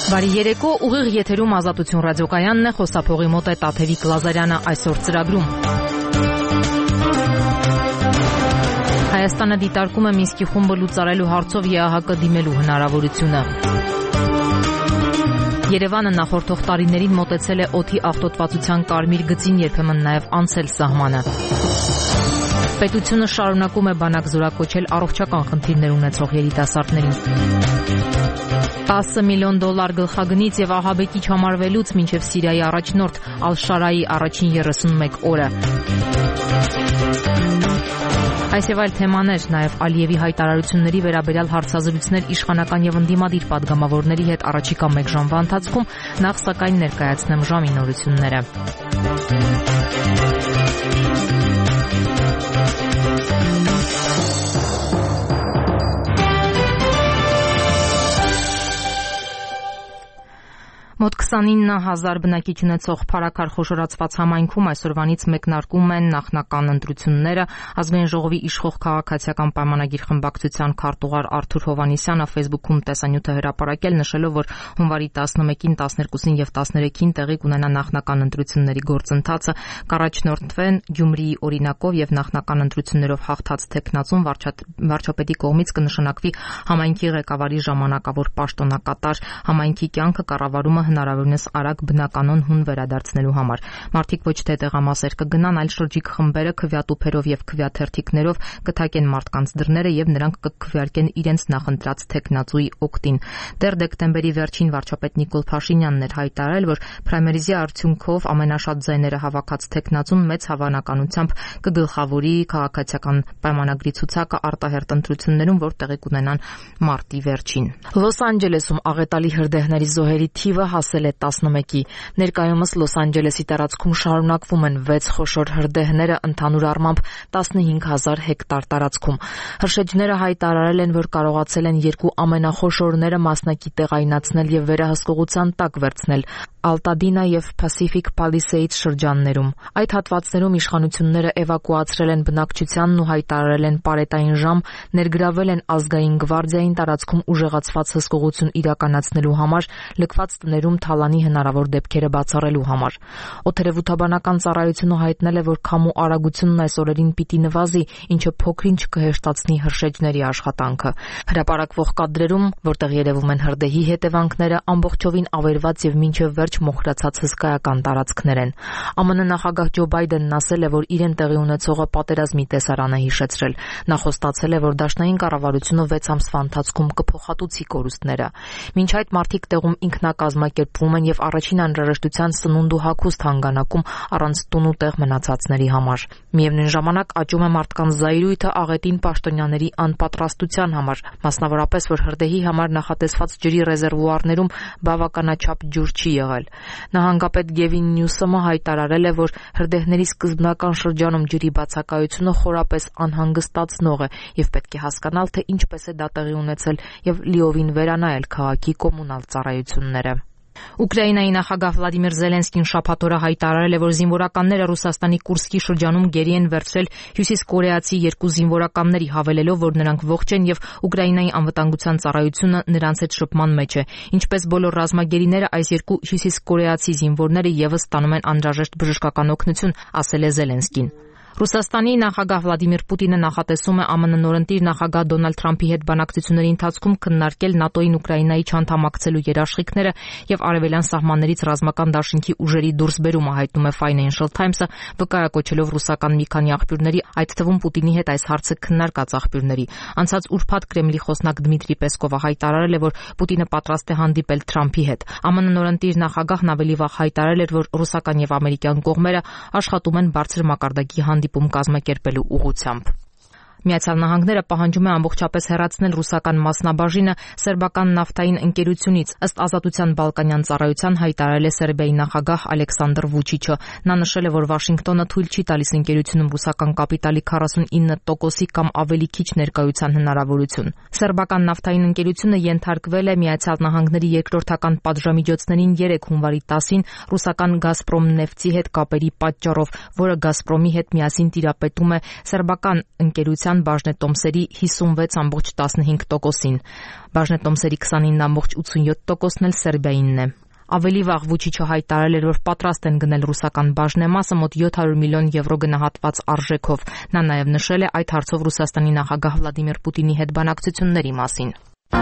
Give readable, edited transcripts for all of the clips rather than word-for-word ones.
Բարի երեկո, ուղիղ եթերում Ազատություն ռադիոկայանն է, խոսափողի մոտ է Տաթևիկ Լազարյանը այսօր ծրագրում։ Հայաստանը դիտարկում է Մինսկի խումբը լուծարելու հարցով ԵԱՀԿ դիմելու հնարավորությունը։ Երևանը նախորդող տարիներին մոտեցել է օդի աղտոտվածության կարմիր գծին, երբեմն նաև անցել սահմանը։ Պետությունը շարունակում է բանակ զորակոչել առողջական խնդիրներ ունեցող երիտասարդներին։ $10 միլիոն գլխագնից եւ ահաբեկիչ համարվելուց մինչև Սիրիայի առաջնորդ Ալ-Շարայի առաջին 31 օրը։ Այս եւ այլ թեմաներ, նաեւ Ալիևի հայտարարությունների վերաբերյալ հարցազրույցներ իշխանական եւ ընդդիմադիր պատգամավորների հետ առաջիկա 1 ժամվա ընթացքում, նախ սակայն ներկայացնեմ ժամի նորությունները։ Մոտ 29,000 բնակիչ ունեցող Փարաքար խոշորացված համայնքում այսօրվանից մեկնարկում են նախնական ընտրությունները։ Ազգային ժողովի իշխող քաղաքացիական պայմանագիր խմբակցության քարտուղար Արթուր Հովհաննիսյանը Facebook-ում տեսանյութ է հրապարակել, նշելով, որ հունվարի 11-ին, 12-ին եւ 13-ին տեղի կունենա նախնական ընտրությունների գործընթացը, կառաջնորդվեն Գյումրիի օրինակով եւ նախնական ընտրություններով հաղթած թեկնածուն վարչապետի կողմից կնշանակվի համայնքի ղեկավարի ժամանակավոր պաշտոնակատար, համայնքի կյանքը կառավարումը հնարավորինս արագ բնականon հուն վերադարձնելու համար։ Մարդիկ ոչ թե տեղամասեր կգնան, այլ շրջիկ խմբերը քվյատուփերով եւ քվյաթերթիկներով կթակեն մարդկանց դռները եւ նրանք կքվյարկեն իրենց նախընտրած թեկնածուի օգտին։ Դեռ դեկտեմբերի վերջին վարչապետ Նիկոլ Փաշինյանն էր հայտարարել, որ պրայմերիզի արդյունքով ամենաշատ ձայները հավաքած թեկնածուն մեծ հավանականությամբ կգլխավորի քաղաքացիական պայմանագրի ցուցակը արտահերտ ընտրություններում, որ տեղի կունենան մարտի վերջին։ Լոս Անջելեսում աղետալի հրդեհների զոհերի թիվը հասել է 11-ի։ Ներկայումս Լոս Անջելեսի տարածքում շարունակվում են 6 խոշոր հրդեհները, ընդհանուր առմամբ 15,000 հեկտար տարածքում։ Հրշեջները հայտարարել են, որ կարողացել են 2 ամենախոշորները մասնակի տեղայնացնել եւ վերահսկողության տակ վերցնել Ալտադինա եւ Pacific Palisades շրջաններում։ Այդ հատվածներում իշխանությունները էվակուացրել են բնակչությանն ու հայտարարել են պարետային ժամ, ներգրավել են ազգային գվարդիային տարածքում ուժեղացված հսկողություն իրականացնելու համար, լքված տներում թալանի հնարավոր դեպքերը բացառելու համար։ Օդերևութաբանական ծառայությունը հայտնել է, որ քամու արագությունն այս օրերին պիտի նվազի, ինչը փոքր-ինչ կհեշտացնի հրշեջների աշխատանքը։ Հրապարակվող կադրերում, որտեղ երևում են հրդեհի հետևանքները, ամբողջովին ավերված եւ մինչև վերջ մոխրացած հսկայական տարածքներ են։ ԱՄՆ նախագահ Ջո Բայդենն ասել է, որ իրեն տեղի ունեցողը պատերազմի տեսարան է հիշեցրել։ Նա խոստացել է, որ դաշնային կառավարությունը 6 ամսվա ընթացքում կփոխհատուցի կորուստները։ Մինչ այդ մարդիկ տեղում ինքնակազմակերպվում են եւ առաջին անհրաժեշտության սնունդ ու հագուստ հանգանակում առանց տուն ու տեղ մնացածների համար։ Միևնույն ժամանակ աճում է մարդկանց զայրույթը աղետին պաշտոնյաների անպատրաստության համար, մասնավորապես, որ հրդեհի համար նախատեսված ջրի ռեզերվուարներում բավականաչափ ջուր չի եղել։ Նահանգապետ Գևին Նյուսոմը հայտարարել է, որ հրդեհների սկզբնական շրջանում ջրի բացակայությունը խորապես անհանգստացնող է եւ պետք է հասկանալ, թե ինչպես է դա տեղի ունեցել եւ լիովին վերանայել քաղաքի կոմունալ ծառայությունները։ Ուկրաինայի նախագահ Վլադիմիր Զելենսկին շաբաթ օրը հայտարարել է, որ զինվորականները Ռուսաստանի Կուրսկի շրջանում գերի են վերցրել հյուսիսկորեացի 2 զինվորականների, հավելելով, որ նրանք ողջ են եւ Ուկրաինայի անվտանգության ծառայությունը նրանց հետ շփման մեջ է։ Ինչպես բոլոր ռազմագերիները, այս 2 հյուսիսկորեացի զինվորները եւս ստանում են անհրաժեշտ բժշկական օգնություն, ասել է Զելենսկին։ Ռուսաստանի նախագահ Վլադիմիր Պուտինը նախատեսում է ԱՄՆ նորընտիր նախագահ Դոնալդ Թրամփի հետ բանակցությունների ընթացքում քննարկել ՆԱՏՕ-ին Ուկրաինայի չանդամակցելու երաշխիքները եւ արևելյան սահմաններից ռազմական դաշինքի ուժերի դուրսբերումը, հայտնում է Financial Times-ը, վկայակոչելով ռուսական մի քանի աղբյուրների, այդ թվում Պուտինի հետ այս հարցը քննարկած աղբյուրների։ Անցած ուրբաթ Կրեմլի խոսնակ Դմիտրի Պեսկովը հայտարարել է, որ Պուտինը պատրաստ է հանդիպել Թրամփի հետ։ ԱՄՆ նորընտիր նախագահն ավելի վաղ հայտարարել էր, որ ռուսական եւ ամերիկյան կողմերը աշխատում են բարձր մակարդակի հանդիպում կազմակերպելու ուղղությամբ։ Միացյալ Նահանգները պահանջում է ամբողջապես հեռացնել ռուսական մասնաբաժինը սերբական նավթային ընկերությունից, ըստ Ազատության բալկանյան ծառայության հայտարարել է Սերբիայի նախագահ Ալեքսանդր Վուչիչը։ Նա նշել է, որ Վաշինգտոնը թույլ չի տալիս ընկերությունում ռուսական կապիտալի 49%-ի կամ ավելի քիչ ներկայության հնարավորություն։ Սերբական նավթային ընկերությունը ենթարկվել է Միացյալ Նահանգների երկրորդական պատժամիջոցներին 3 հունվարի 10-ին ռուսական Գազպրոմ նեֆտի հետ կապերի պատճառով, որը Գազպրոմի հետ միասին տիրապետում է սերբական ընկերության արտադրության բաժնետոմսերի 56.15%-ին։ Բաժնետոմսերի 29.87%-ն էլ Սերբիայինն է։ Ավելի վաղ Վուչիչը հայտարարել էր, որ պատրաստ են գնել ռուսական բաժնեմասը մոտ 700 միլիոն եվրո գնահատված արժեքով։ Նա նաև նշել է այդ հարցով Ռուսաստանի նախագահ Վլադիմիր Պուտինի հետ բանակցությունների մասին։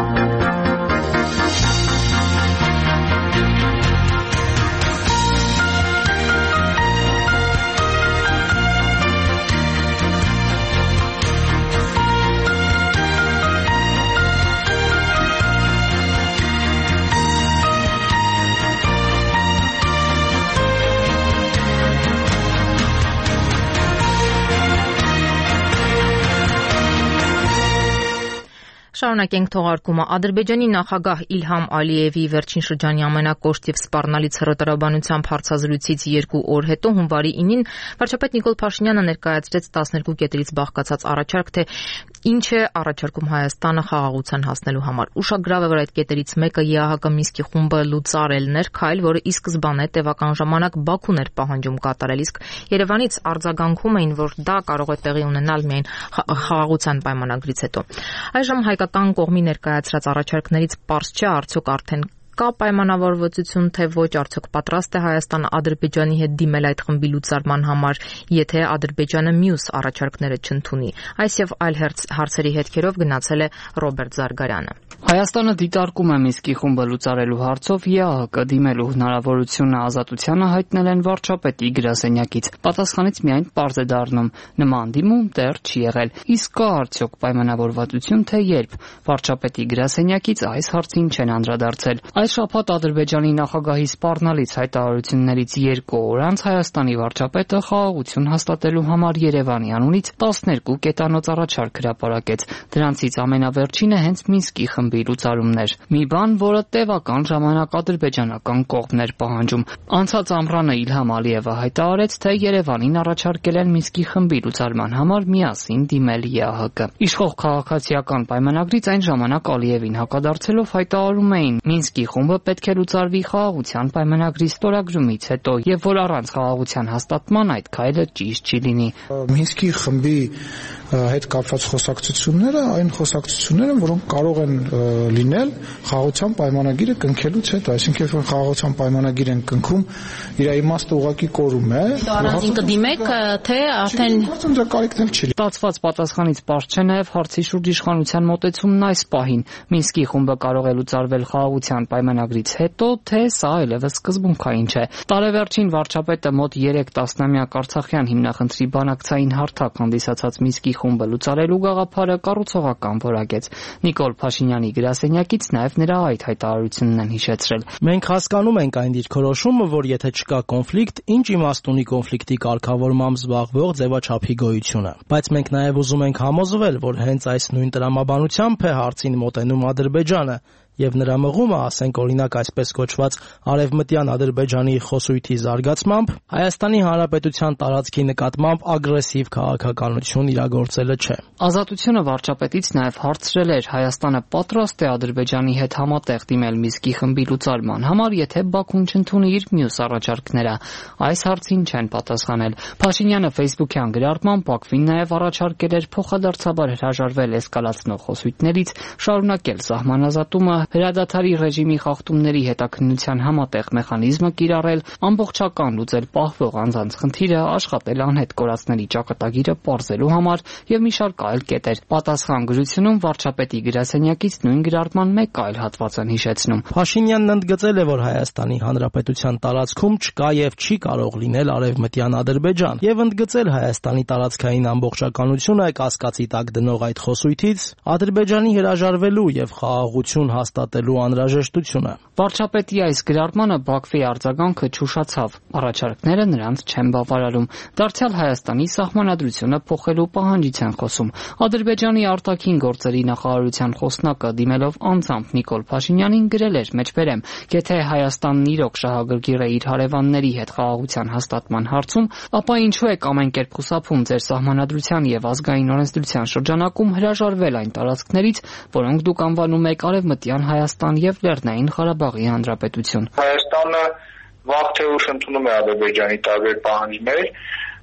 Շարունակենք թողարկումը։ Ադրբեջանի նախագահ Իլհամ Ալիևի վերջին շրջանի ամենակոշտ եւ սպառնալից հրատարակաբանությամբ հարցազրույցից 2 օր հետո հունվարի 9-ին վարչապետ Նիկոլ Փաշինյանը ներկայացրեց 12 կետերից բաղկացած առաջարկ, թե ինչ է առաջարկում Հայաստանը խաղաղության հասնելու համար։ Ուշագրավ է, որ այդ կետերից մեկը ԵԱՀԿ Մինսկի խումբը լուծարելն էր, քայլ, որը ի սկզբանե տևական ժամանակ Բաքուն էր պահանջում կատարել, իսկ Երևանից արձագանքում էին, որ դա կարող է տեղի ունենալ միայն խաղաղության պայմանագրից հետո։ Այժմ հայկական կողմի ներկայացրած առաջարկներից պարզ չէ, արդյոք արդեն կա պայմանավորվածություն, թե ոչ, արդյոք պատրաստ է Հայաստանը Ադրբեջանի հետ դիմել այդ խմբի լուծարման համար, եթե Ադրբեջանը մյուս առաջարկները չընդունի։ Այս եւ այլ հարցերի հետքերով գնացել է Ռոբերտ Զարգարյանը։ Հայաստանը դիտարկում է Մինսկի խումբը լուծարելու հարցով ԵԱՀԿ դիմելու հնարավորությունը ազատությանը հայտնել են վարչապետի գրասենյակից։ Պատասխանից միայն պարզ է դառնում, նման դիմում դեռ չի եղել։ Իսկ կա արդյոք պայմանավորվածություն, թե երբ? Վարչապետի գրասենյակից այս հարցին չեն անդրադարձել։ Այս շաբաթ Ադրբեջանի նախագահի սպառնալից հայտարարություններից 2 օր անց Հայաստանի վարչապետը խաղաղություն հաստատելու համար Երևանի անունից 12 կետանոց առաջարկ հրապարակեց։ Դրանցից ամենավերջինը հենց Մինսկի խմբի լուծարումն էր։ Մի բան, որը տևական ժամանակ ադրբեջանական կողմն էր պահանջում։ Անցած ամռանը Իլհամ Ալիևը հայտարարեց, թե Երևանին առաջարկել են Մինսկի խմբի լուծարման համար միասին դիմել ԵԱՀԿ։ Իշխող քաղաքացիական պայմանագրից այն ժամանակ Ալիևին հակադարձելով հայտարարում էին Մինսկի խումբը պետք է լուծարվի խաղաղության պայմանագրի ստորագրումից հետո, եւ որ առանց խաղաղության հաստատման այդ քայլը ճիշտ չի լինի։ Մինսկի խմբի հետ կապված խոսակցությունները այն խոսակցությունները, որոնք կարող են լինել խաղաղության պայմանագիրը կնքելուց հետո, այսինքն երբ խաղաղության պայմանագիր են կնքում, իր իմաստը ուղղակի կորում է։ Առանձին կդիմեք, թե արդեն դրա կարիքն էլ չի։ Ստացված պատասխանից պարզ չէ նաև հարցի շուրջ իշխանության մոտեցումն այս պահին։ Մինսկի խումբը կարող է լուծարվել խաղաղության պայմանագրից հետո, թե սա այլևս սկզբունքային չէ։ Տարեվերջին վարչապետը մոտ 3 տասնամյակ Արցախյան հիմնախնդրի բանակցային հարթակ հանդիսացած Մինսկի խումբը լուծարելու գաղափարը կառուցողական որակեց։ Նիկոլ Փաշինյանի գրասենյակից նաև նրա այդ հայտարարությունն են հիշեցրել։ Մենք հասկանում ենք այն դիրքորոշումը, որ եթե չկա կոնֆլիկտ, ինչ իմաստ ունի կոնֆլիկտի կարգավորմամբ զբաղվող ձևաչափի գոյությունը։ Բայց մենք նաև ուզում ենք համոզվել, որ հենց այս նույն տրամաբանությամբ է հարցին մոտենում Ադրբեջանը, եւ նրա մղումը, ասենք օրինակ այսպես կոչված արևմտյան Ադրբեջանի խոսույթի զարգացմամբ, Հայաստանի Հանրապետության տարածքի նկատմամբ ագրեսիվ քաղաքականություն իրագործելը չէ։ Ազատությունը վարչապետից նաև հարցրել էր Հայաստանը պատրաստ է Ադրբեջանի հետ համատեղ դիմել Մինսկի խմբի լուծարման համար, եթե Բաքուն չընդունի իր մյուս առաջարկները։ Այս հարցին չեն պատասխանել։ Փաշինյանը Facebook-յան գրառմամբ Բաքվին նաև առաջարկել էր փոխադարձաբար հրաժարվել էսկալացնող խոսույթներից, շարունակել սահմանազատումը, հրադադարի ռեժիմի խախտումների հետաքննության համատեղ մեխանիզմը կիրառել, ամբողջական լուծել պահվող անձանց խնդիրը, աշխատել անհետ կորածների ճակատագիրը պարզելու համար եւ մի շարք այլ կետեր։ Պատասխան գրությունում վարչապետի գրասենյակից նույն գրառման մեկ այլ հատված են հիշեցնում։ Փաշինյանն ընդգծել է, որ Հայաստանի Հանրապետության տարածքում չկա եւ չի կարող լինել արևմտյան Ադրբեջան եւ ընդգծել Հայաստանի տարածքային ամբողջականությունը կասկածի տակ դնող այդ խոսույթից Ադրբեջանի հրաժարվելու եւ խաղաղություն հաստատելու անհրաժեշտությունը։ Վարչապետի այս գրառմանը Բաքվի արձագանքը չուշացավ։ Առաջարկները նրանց չեն բավարարում։ Դարձյալ Հայաստանի սահմանադրությունը փոխելու պահանջից են խոսում։ Ադրբեջանի արտաքին գործերի նախարարության խոսնակը դիմելով անձամբ Նիկոլ Փաշինյանին գրել էր մեջբերեմ. եթե Հայաստանն իրոք շահագրգիռ է իր հարևանների հետ խաղաղության հաստատման հարցում, ապա ինչու եք ամեն կերպ խուսափում ձեր սահմանադրության եւ ազգային օրենսդրության շրջանակում հրաժարվել այն տարածքներից, որոնք դուք անվանում եք Արևմտյան Հայաստան եւ Լեռնային Ղարաբաղի Հանրապետություն։ Հայաստանը վաղ թե ուշ ընդունում է Ադրբեջանի տարբեր պահանջներ,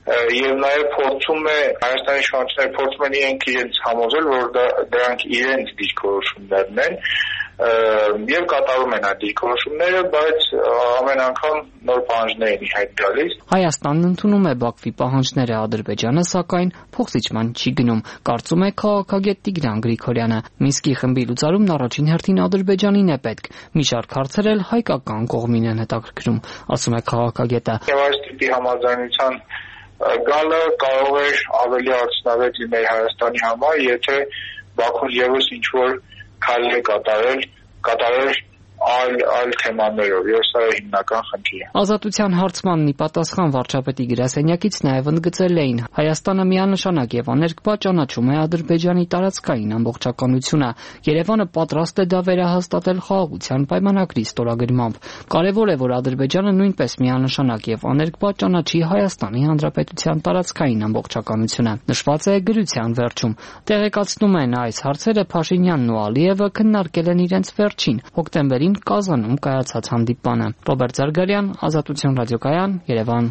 եւ նաեւ փորձում է Հայաստանի շրջանները փորձում են իրենց համոզել, որ դրանք իրենց դիրքորոշումներն են եւ կատարում են այդ դիրքորոշումները, բայց ամեն անգամ նոր պահանջներ են իհայտ գալիս։ Հայաստանն ընդունում է Բաքվի պահանջները, Ադրբեջանը սակայն փոխզիջման չի գնում, կարծում է քաղաքագետ Տիգրան Գրիգորյանը։ Մինսկի խմբի լուծարումն առաջին հերթին Ադրբեջանին է պետք։ Մի շարք հարցեր էլ հայկական կողմին են հետաքրքրում, ասում է քաղաքագետը։ Եվ այս տիպի համաձայնության գալը կարող է ավելի արդյունավետ լինել Հայաստանի համար, եթե Բաքուն եւս ինչ-որ քայլ է կատարել այլ թեմաներով, եւ սա է հիմնական խնդիրը։ Ազատության հարցմանն ի պատասխան վարչապետի գրասենյակից նաև ընդգծել էին. Հայաստանը միանշանակ եւ աներկբա ճանաչում է Ադրբեջանի տարածքային ամբողջականությունը։ Երևանը պատրաստ է դա վերահաստատել խաղաղության պայմանագրի ստորագրմամբ։ Կարևոր է, որ Ադրբեջանը նույնպես միանշանակ եւ աներկբա ճանաչի Հայաստանի Հանրապետության տարածքային ամբողջականությունը։ Նշված է գրության վերջում։ Տեղեկացնում են այս հարցերը Փաշինյանն ու Ալիևը քննարկել են իրենց վերջին հոկտեմբերին Կազանում կայացած հանդիպանը։ Ռոբերտ Զարգարյան, Ազատություն ռադիոկայան, Երևան։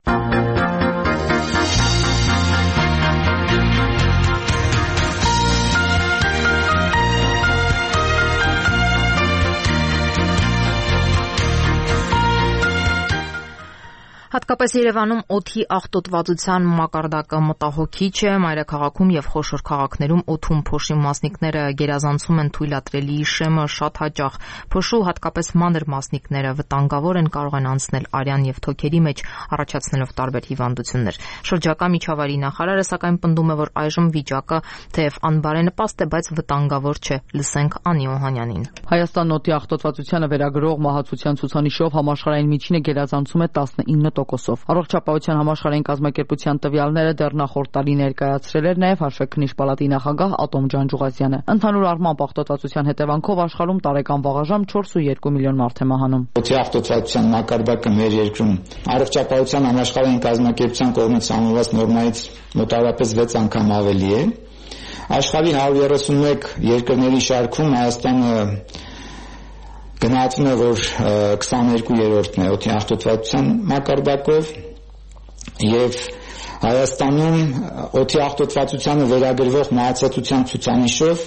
Հատկապես Երևանում օդի աղտոտվածության մակարդակը մտահոգիչ է, մայրաքաղաքում եւ խոշոր քաղաքներում օդում փոշի մասնիկները գերազանցում են թույլատրելի շեմը շատ հաճախ։ Փոշու հատկապես մանր մասնիկները վտանգավոր են, կարող են անցնել արյան եւ թոքերի մեջ, առաջացնելով տարբեր հիվանդություններ։ Շրջակա միջավայրի նախարարը սակայն պնդում է, որ այժմ վիճակը թեև անբարենպաստ է, բայց վտանգավոր չէ։ Լսենք Անի Օհանյանին։ Հայաստանն օդի աղտոտվածությանը վերագրող մահացության ցուցանիշով համաշխարհային միջինը գերազանցում է 19%-ով։ Առողջապահության համաշխարհային կազմակերպության տվյալները դեռ նախորդ տարի ներկայացրել էր նաև Հաշվեկնիչ պալատի նախագահ Ատոմ Ջանջուղազյանը։ Ընդհանուր առմամբ աղտոտվածության հետևանքով աշխարհում տարեկան վաղաժամ 4.2 միլիոն մարդ է մահանում։ Օդի աղտոտվածության մակարդակը մեր երկրում առողջապահության համաշխարհային կազմակերպության կողմից համոզված նորմայից մոտավորապես 6 անգամ ավելի է։ Աշխարհի 131 երկրների շարքում Հայաստանը գնահատվում է, որ 22-րդն է օդի աղտոտվածության մակարդակով եւ Հայաստանում օդի աղտոտվածությանը վերագրվող մահացածության ցուցանիշով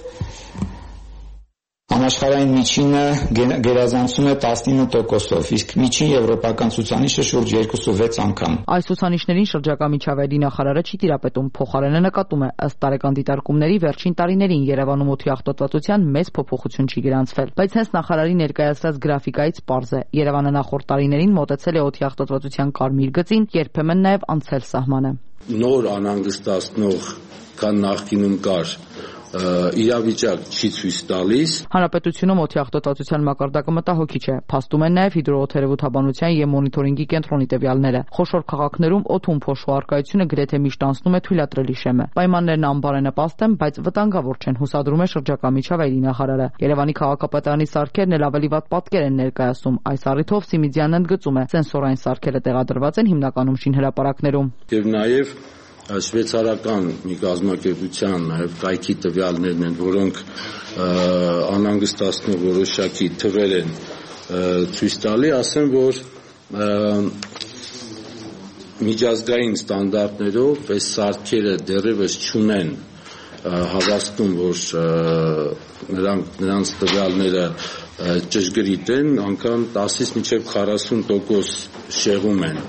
համաշխարհային միջինը գերազանցում է 19%-ով, իսկ միջին եվրոպական ցուցանիշը շուրջ 2.6 անգամ։ Այս ցուցանիշներին շրջակա միջավայրի նախարարը չի տիրապետում, փոխարենը նկատում է, ըստ տարեկան դիտարկումների վերջին տարիներին Երևանում օդի աղտոտվածության մեծ փոփոխություն չի գրանցվել, բայց հենց նախարարի ներկայացրած գրաֆիկայից պարզ է, Երևանը նախորդ տարիներին մոտեցել է օդի աղտոտվածության կարմիր գծին, երբեմն նաև անցել սահմանը։ Նոր անհանգստացնող կան նախկինում կար իրավիճակ չի ցույց տալիս։ Հանրապետությունում օդի աղտոտվածության մակարդակը մտահոգիչ է, փաստում են նաև հիդրոօթերևութաբանության եւ մոնիտորինգի կենտրոնի տվյալները։ Խոշոր քաղաքներում օդում փոշու առկայությունը գրեթե միշտ անցնում է թույլատրելի շեմը։ Պայմաններն անբարենպաստ են, բայց վտանգավոր չեն, հուսադրում է շրջակա միջավայրի նախարարը։ Երևանի քաղաքապետարանի սարքերն էլ ավելի վատ պատկեր են ներկայացնում։ Այս առիթով Սիմիդյանն ընդգծում է, սենսորային սարքերը տեղադրված են հիմնականում շինհրապարակներում։ Եվ նաև շվեյցարական մի կազմակերպության նաև կայքի տվյալներն են, որոնք անհանգստացնող որոշակի թվեր են ցույց տալի, ասեմ, որ միջազգային ստանդարտներով այս սարքերը դեռևս չունեն հավաստում, որ նրանց տվյալները ճշգրիտ են, անգամ 10-ից մինչև 40% շեղում են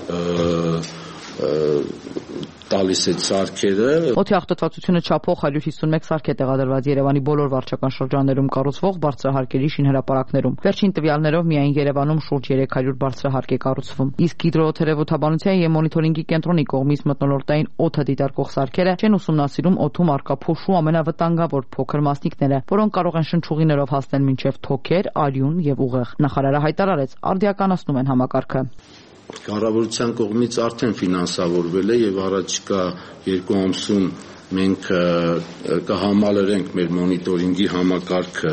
տալիս այդ սարքերը։ Օդի աղտոտվածությունը չափող 151 սարք է տեղադրված Երևանի բոլոր վարչական շրջաններում կառուցվող բարձրահարկերի շինհրապարակներում։ Վերջին տվյալներով միայն Երևանում շուրջ 300 բարձրահարկ է կառուցվում։ Իսկ հիդրոօթերևութաբանության եւ մոնիտորինգի կենտրոնի կողմից մթնոլորտային օդը դիտարկող սարքերը չեն ուսումնասիրում օդում առկա փոշու ամենավտանգավոր փոքր մասնիկները, որոնք կարող են շնչուղիներով հասնել մինչև թոքեր, արյուն եւ ուղեղ։ Նախարարը հայտարարեց, արդիականացնում են համակարգը։ Կառավարության կողմից արդեն ֆինանսավորվել է եւ առաջիկա 2 ամսում մենք կհամալրենք մեր մոնիտորինգի համակարգը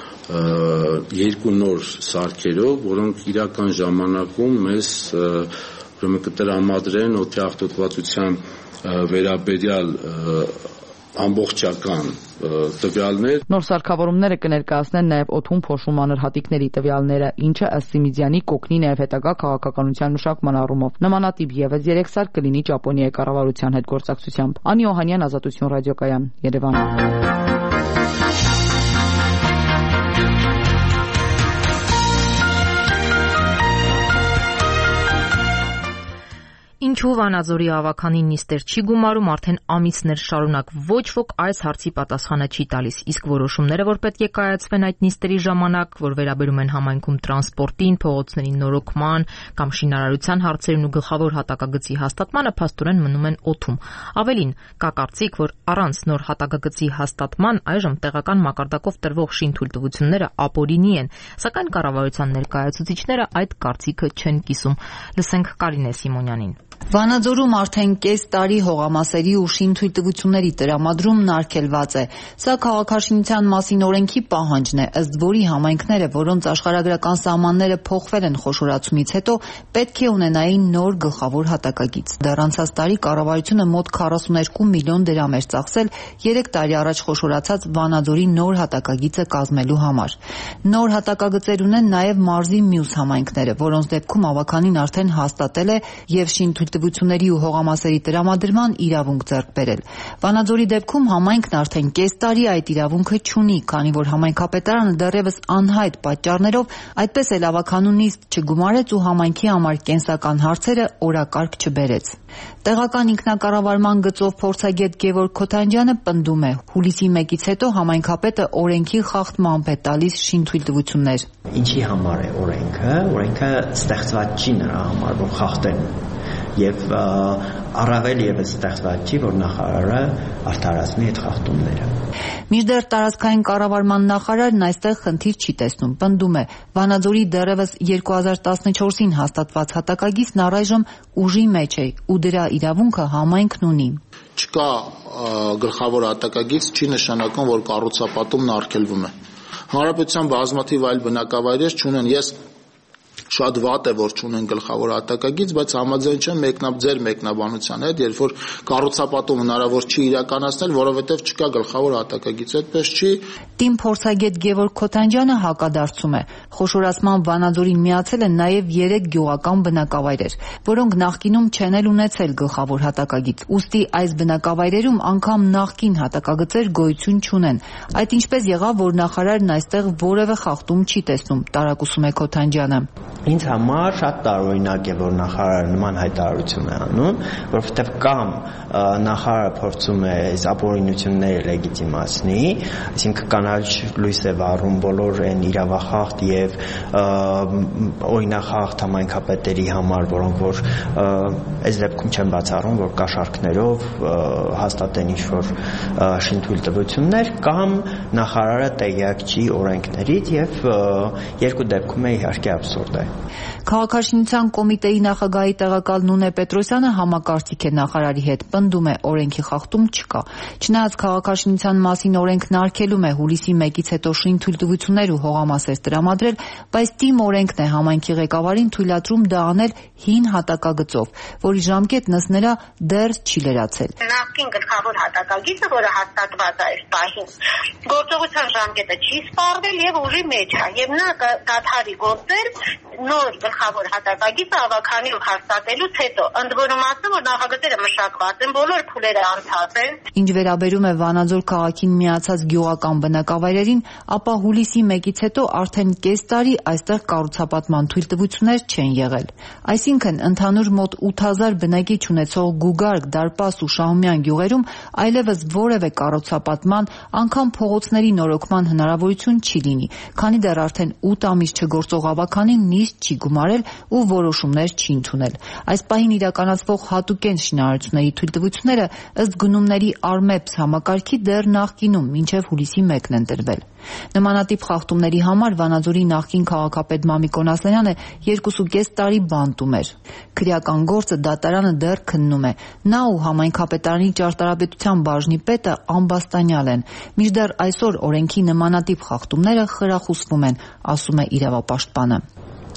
2 նոր սարքերով, որոնք իրական ժամանակում մեզ կտրամադրեն օդի աղտոտվածության վերաբերյալ ամբողջական տվյալներ։ Նոր սարքավորումները կներկայացնեն նաև օդում փոշու մանր հատիկների տվյալները, ինչը ըստ Սիմիդյանի կօգնի նաև հետագա քաղաքականության մշակման առումով։ Նմանատիպ ևս 3 սարք կլինի Ճապոնիայի կառավարության հետ գործակցությամբ։ Անի Օհանյան, Ազատություն ռադիոկայան, Երևան։ Ինչու Վանաձորի ավականին նիստեր չի գումարում, արդեն ամիսներ շարունակ ոչ ոք այս հարցի պատասխանը չի տալիս, իսկ որոշումները, որ պետք է կայացվեն այդ նիստերի ժամանակ, որ վերաբերում են համայնքում տրանսպորտին, փողոցների նորոգման կամ շինարարության հարցերին ու գլխավոր հատակագծի հաստատմանը փաստորեն մնում են օդում։ Ավելին, կա կարծիք, որ առանց նոր հատակագծի հաստատման այժմ տեղական մակարդակով տրվող շինթույլտվությունները ապօրինի են, սակայն կառավարության ներկայացուցիչները այդ կարծիքը չեն կիսում։ Լսենք Կարինե Սիմոնյանին։ Վանաձորում արդեն կես տարի հողամասերի ու շինթույլտվությունների տրամադրումն արգելված է։ Սա քաղաքաշինության մասին օրենքի պահանջն է, ըստ որի համայնքները, որոնց աշխարհագրական սահմանները փոխվել են խոշորացումից հետո, պետք է ունենային նոր գլխավոր հատակագիծ։ Դեռ անցած տարի կառավարությունը մոտ 42 միլիոն դրամ էր ծախսել 3 տարի առաջ խոշորացած Վանաձորի նոր հատակագիծը կազմելու համար։ Նոր հատակագծեր ունեն նաև մարզի մյուս համայնքները, որոնց դեպքում ավականին արդեն հաստատել է եւ շինթույլտվությունների ու հողամասերի տրամադրման իրավունք ձեռք բերել։ Վանաձորի դեպքում համայնքն արդեն կես տարի այդ իրավունքը չունի, քանի որ համայնքապետարանը դեռևս անհայտ պատճառներով այդպես էլ ավականու նիստ չգումարեց ու համայնքի համար կենսական հարցերը օրակարգ չբերեց։ Տեղական ինքնակառավարման գծով փորձագետ Գևորգ Քոթանջյանը պնդում է, հուլիսի 1-ից հետո համայնքապետը օրենքի խախտմամբ է տալիս շինթույլտվություններ։ Ինչի համար է օրենքը։ Օրենքը ստեղծված չի նրա համար, որ խախտեն եւ առավել եւս ստեղծված չի, որ նախարարը արդարացնի այդ խախտումները։ Մինչդեռ տարածքային կառավարման նախարարն այստեղ խնդիր չի տեսնում, պնդում է, Վանաձորի դեռևս 2014-ին հաստատված հատակագիծն առայժմ ուժի մեջ է ու դրա իրավունքը համայնքն ունի։ Չկա գլխավոր հատակագիծ, չի նշանակում, որ կառուցապատումն արգելվում է։ Հանրապետության բազմաթիվ այլ բնակավայրեր չունեն, ես շատ վատ է, որ չունեն գլխավոր հատակագիծ, բայց համաձայն չեմ ձեր մեկնաբանության հետ, երբ որ կառուցապատում հնարավոր չի իրականացնել, որովհետև չկա գլխավոր հատակագիծ, այդպես չի։ Տիմ փորձագետ Գևորգ Քոթանջյանը հակադարձում է։ Խոշորացման Վանաձորին միացել են նաև 3 գյուղական բնակավայրեր, որոնք նախկինում չեն էլ ունեցել գլխավոր հատակագիծ։ Ուստի այս բնակավայրերում անգամ նախկին հատակագծեր գոյություն չունեն։ Այդ ինչպես եղավ, որ նախարարն այստեղ որևէ խախտում չի տեսնում, տարակուսում է Քոթանջյանը։ Ինձ համար շատ տարօրինակ է, որ նախարարը նման հայտարարություն է անում, որովհետև կամ նախարարը փորձում է այս ապօրինությունները լեգիտիմացնի, այսինքն կանաչ լույս է վառում բոլոր այն իրավախախտ եւ օրինախախտ համայնքապետերի համար, որոնք որ այս դեպքում չեն բացառում, որ կաշառքներով հաստատեն ինչ-որ շինթույլտվություններ, կամ նախարարը տեղյակ չի օրենքներից եւ երկու դեպքում է իհարկե աբսուրդ է։ Քաղաքաշինության կոմիտեի նախագահի տեղակալ Նունե Պետրոսյանը համակարծիք է նախարարի հետ, պնդում է օրենքի խախտում չկա։ Չնայած քաղաքաշինության մասին օրենքն արգելում է հուլիսի 1-ից հետո շինթույլտվություններ ու հողամասեր տրամադրել, բայց թիմ օրենքն է համայնքի ղեկավարին թույլատրում դա անել հին հատակագծով, որի ժամկետն ըստ նրա դեռ չի լրացել։ Նախկին գլխավոր հատակագիծը, որը հաստատված է այս պահին, գործողության ժամկետը չի սպառվել եւ ուժի մեջ է, եւ նա դադարի գործել նոր գլխավոր հատակագիծը ավականին հաստատելուց հետո, ընդ որում ասեմ, որ նախագծերը մշակված են, բոլոր փուլերը անցած են։ Ինչ վերաբերում է Վանաձոր քաղաքին միացած գյուղական բնակավայրերին, ապա հուլիսի 1-ից հետո արդեն կես տարի այստեղ կառուցապատման թույլտվություններ չեն եղել։ Այսինքն ընդհանուր մոտ 8000 բնակիչ ունեցող Գուգարք, Դարպաս ու Շահումյան գյուղերում այլևս որևէ կառուցապատման, անգամ փողոցների նորոգման հնարավորություն չի լինի, քանի դեռ արդեն 8 ամիս չգործող ավականին նիստ չի գումարել ու որոշումներ չի ընդունել։ Այս պահին իրականացվող հատուկենտ շինարարությունների թույլտվությունները ըստ գնումների Արմեպս համակարգի դեռ նախկինում մինչև հուլիսի 1-ն են տրվել։ Նմանատիպ խախտումների համար Վանաձորի նախկին քաղաքապետ Մամիկոն Ասլանյանը 2.5 տարի բանտում էր։ Քրեական գործը դատարանը դեռ քննում է։ Նա ու համայնքապետարանի ճարտարապետության բաժնի պետը ամբաստանյալ են։ Մինչդեռ այսօր օրենքի նմանատիպ խախտումները խրախուսվում են, ասում է իրավապաշտպանը։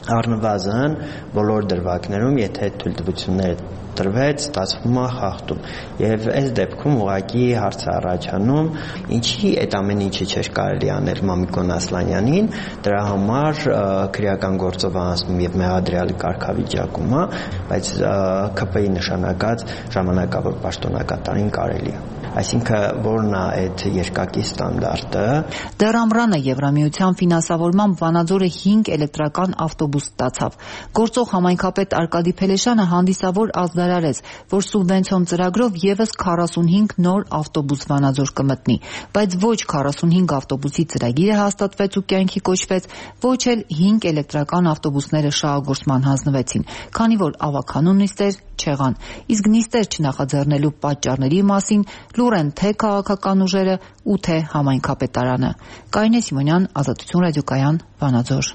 առնվազն բոլոր դրվագներում, եթե այդ թույլտվությունները տրվեց, ստացվում է խախտում։ Եվ այս դեպքում ուղղակի հարց է առաջանում, ինչի այդ ամեն ինչը չէր կարելի անել Մամիկոն Ասլանյանին, դրա համար քրեական գործով անցնում եւ մեղադրյալի կարգավիճակում է, բայց ԿՊ-ի նշանակած ժամանակավոր պաշտոնակատարին կարելի է։ Այսինքն որն է այդ երկակի ստանդարտը։ Դեռ ամռանը Եվրամիության ֆինանսավորմամբ Վանաձորը 5 էլեկտրական ավտոբուս ստացավ։ Գործող համայնքապետ Արկադի Փելեշյանը հանդիսավոր ազդարարեց, որ սուբվենցիոն ծրագրով եւս 45 նոր ավտոբուս Վանաձոր կմտնի, բայց ոչ 45 ավտոբուսի ծրագիրը հաստատվեց ու կյանքի կոչվեց, ոչ էլ 5 էլեկտրական ավտոբուսները շահագործման հանձնվեցին, քանի որ ավագանուն նիստեր չեղան։ Իսկ նիստեր չնախաձեռնելու պատճառների մասին լուր են թե քաղաքական ուժերը ու թե համայնքապետարանը։ Կարինե Սիմոնյան, Ազատություն ռադիոկայան, Վանաձոր։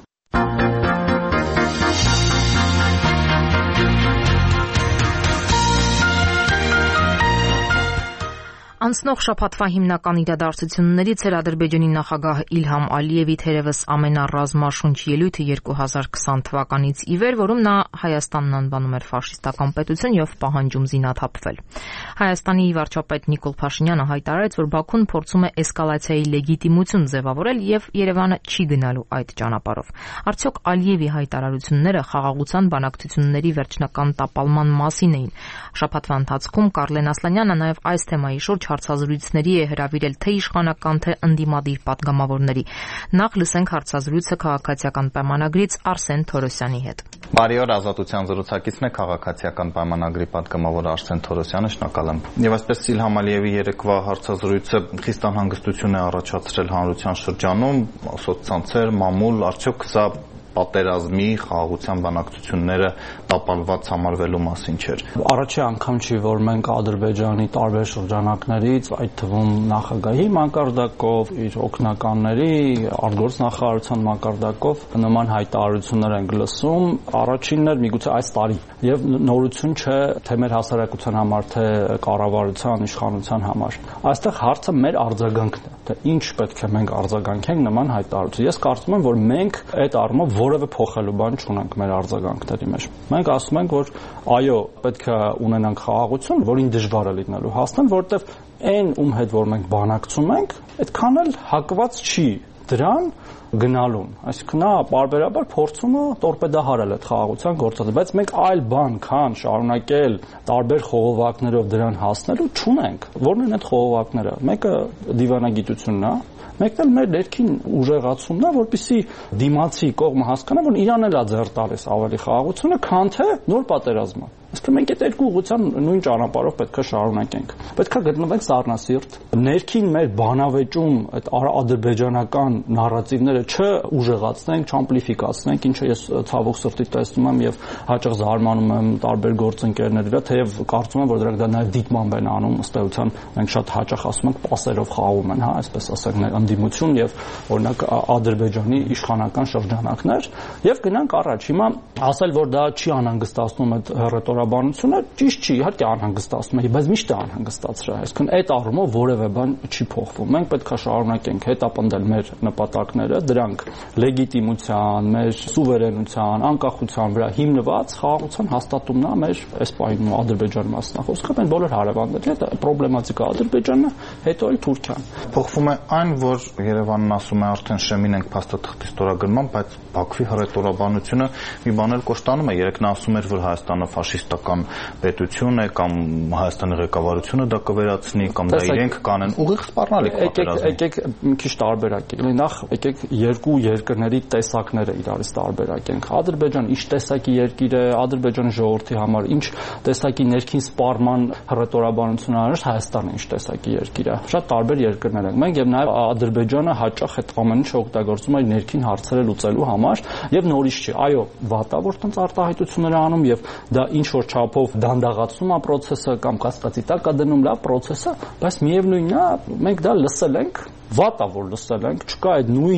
Անցնող շաբաթվա հիմնական իրադարձություններից էր Ադրբեջանի նախագահ Իլհամ Ալիևի թերևս ամենառազմաշունչ ելույթը 2020 թվականից ի վեր, որում նա Հայաստանն անվանում էր ֆաշիստական պետություն եւ պահանջում զինաթափվել։ Հայաստանի վարչապետ Նիկոլ Փաշինյանը հայտարարեց, որ Բաքուն փորձում է էսկալացիայի լեգիտիմություն ձևավորել եւ Երևանը չի գնալու այդ ճանապարհով։ Արդյոք Ալիևի հայտարարությունները խաղաղության բանակցությունների վերջնական տապալման մասին էին։ Շաբաթվա ընթացքում Կարլեն Ասլանյանը նաեւ այս թեմայի շուրջ հարցազրույցների է հրավիրել թե իշխանական, թե ընդդիմադիր պատգամավորների։ Նախ լսենք հարցազրույցը քաղաքացիական պայմանագրից Արսեն Թորոսյանի հետ։ Բարի օր, Ազատության զրուցակիցն է քաղաքացիական պայմանագրի պատգամավոր Արսեն Թորոսյանը, շնորհակալ եմ։ Եվ այսպես Իլհամ Ալիևի երեկվա հարցազրույցը խիստ անհանգստություն է առաջացրել հանրության շրջանում, սոցցանցեր, մամուլ, արդյոք սա պատերազմի խաղաղության բանակցությունները տապալված համարվելու մասին չէր։ Առաջի անգամ չի, որ մենք Ադրբեջանի տարբեր շրջանակներից, այդ թվում նախագահի մակարդակով, իր օգնականների, արտգործնախարարության մակարդակով նման հայտարարություններ ենք լսում։ Առաջինն էր միգուցե այս տարի, եւ նորություն չէ թե մեր հասարակության համար, թե կառավարության, իշխանության համար։ Այստեղ հարցը մեր արձագանքն է, թե ինչ պետք է մենք արձագանքենք նման հայտարարություն։ Ես կարծում եմ, որ մենք այդ առումով որևէ փոխելու բան չունենք մեր արձագանքների մեջ։ Մենք ասում ենք, որ այո, պետք է ունենանք խաղաղություն, որին դժվար է լինելու հասնել, որովհետև այն ում հետ որ մենք բանակցում ենք, այդքան էլ հակված չի դրան գնալուն։ Այսինքն նա բարբերաբար փորձում է տորպեդահարել այդ խաղաղության գործընթացը, բայց մենք այլ բան, քան շարունակել տարբեր խողովակներով դրան հասնելու չունենք։ Որն են այդ խողովակները։ Մեկը դիվանագիտությունն է, մեկն էլ մեր ներքին ուժեղացումն է, որպեսզի դիմացի կողմը հասկանա, որ իրան էլ է ձեռ տալիս ավելի խաղաղությունը, քան թե նոր պատերազմը։ Այսինքն մենք այդ երկու ուղղության նույն ճանապարհով պետք է շարունակենք։ Պետք է գտնվենք սառնասիրտ, ներքին մեր բանավեճում այդ ադրբեջանական նարատիվները չուժեղացնենք, չամպլիֆիկացնենք, ինչը ես ցավոք սրտի տեսնում եմ եւ հաճախ զարմանում եմ տարբեր գործընկերների վրա, թեև կարծում եմ, որ դրանք դա նաեւ դիտմամբ են անում, ըստ էության մենք շատ հաճախ ասում ենք պասերով խաղում են, հա, այսպես ասենք, ընդդիմություն եւ օրինակ Ադրբեջանի իշխանական շրջանակներ եւ գնանք առաջ։ Հիմա ասել, որ դա չի անհանգստացնում այդ հռետորաբանությունը, ճիշտ չի, իհարկե անհանգստացնում է, բայց միշտ է անհանգստացրել։ Այսինքն այդ առումով որևէ բան չի փոխվում։ Մենք պետք է շարունակենք հետապնդել մեր նպատակները, դրանք լեգիտիմության, մեր սուվերենության, անկախության վրա հիմնված խաղաղության հաստատումն է մեր այս պահին Ադրբեջանի մասն է խոսքը, մենք բոլոր հարևանների հետ պրոբլեմատիկա Ադրբեջանը, հետո էլ Թուրքիան։ Փոխվում է այն, որ Երևանն ասում է արդեն Շեմին ենք փաստաթղթի ստորագրման, բայց Բաքվի հռետորաբանությունը մի բան էլ կոշտանում է։ Երեկ նա ասում էր, որ Հայաստանը ֆաշիստական պետություն է կամ Հայաստանի ղեկավարությունը դա կվերացնի կամ դա իրենք կանեն։ Ուղիղ սպառնալիք պատերազմ։ Եկեք մի քիչ տարբերակենք։ Նախ եկեք երկու երկրների տեսակները իրարից տարբերակենք։ Ադրբեջան ինչ տեսակի երկիր է, Ադրբեջանի ժողովրդի համար ինչ տեսակի ներքին սպառման հռետորաբանություն անeš, Հայաստանը ինչ տեսակի երկիր է։ Շատ տարբեր երկրներ են։ Մենք եւ նաեւ Ադրբեջանը հաճախ այդ ամեն ինչը օգտագործում է ներքին հարցերը լուծելու համար եւ նորից չի։ Այո, վատա որ տենց արտահայտություններ անում եւ դա ինչ որ չափով դանդաղացնում է process-ը կամ կասկածի տակ է դնում լավ process-ը, բայց միևնույնն է մենք դա լսել ենք, վատա որ լսել ենք, չկա այդ նույն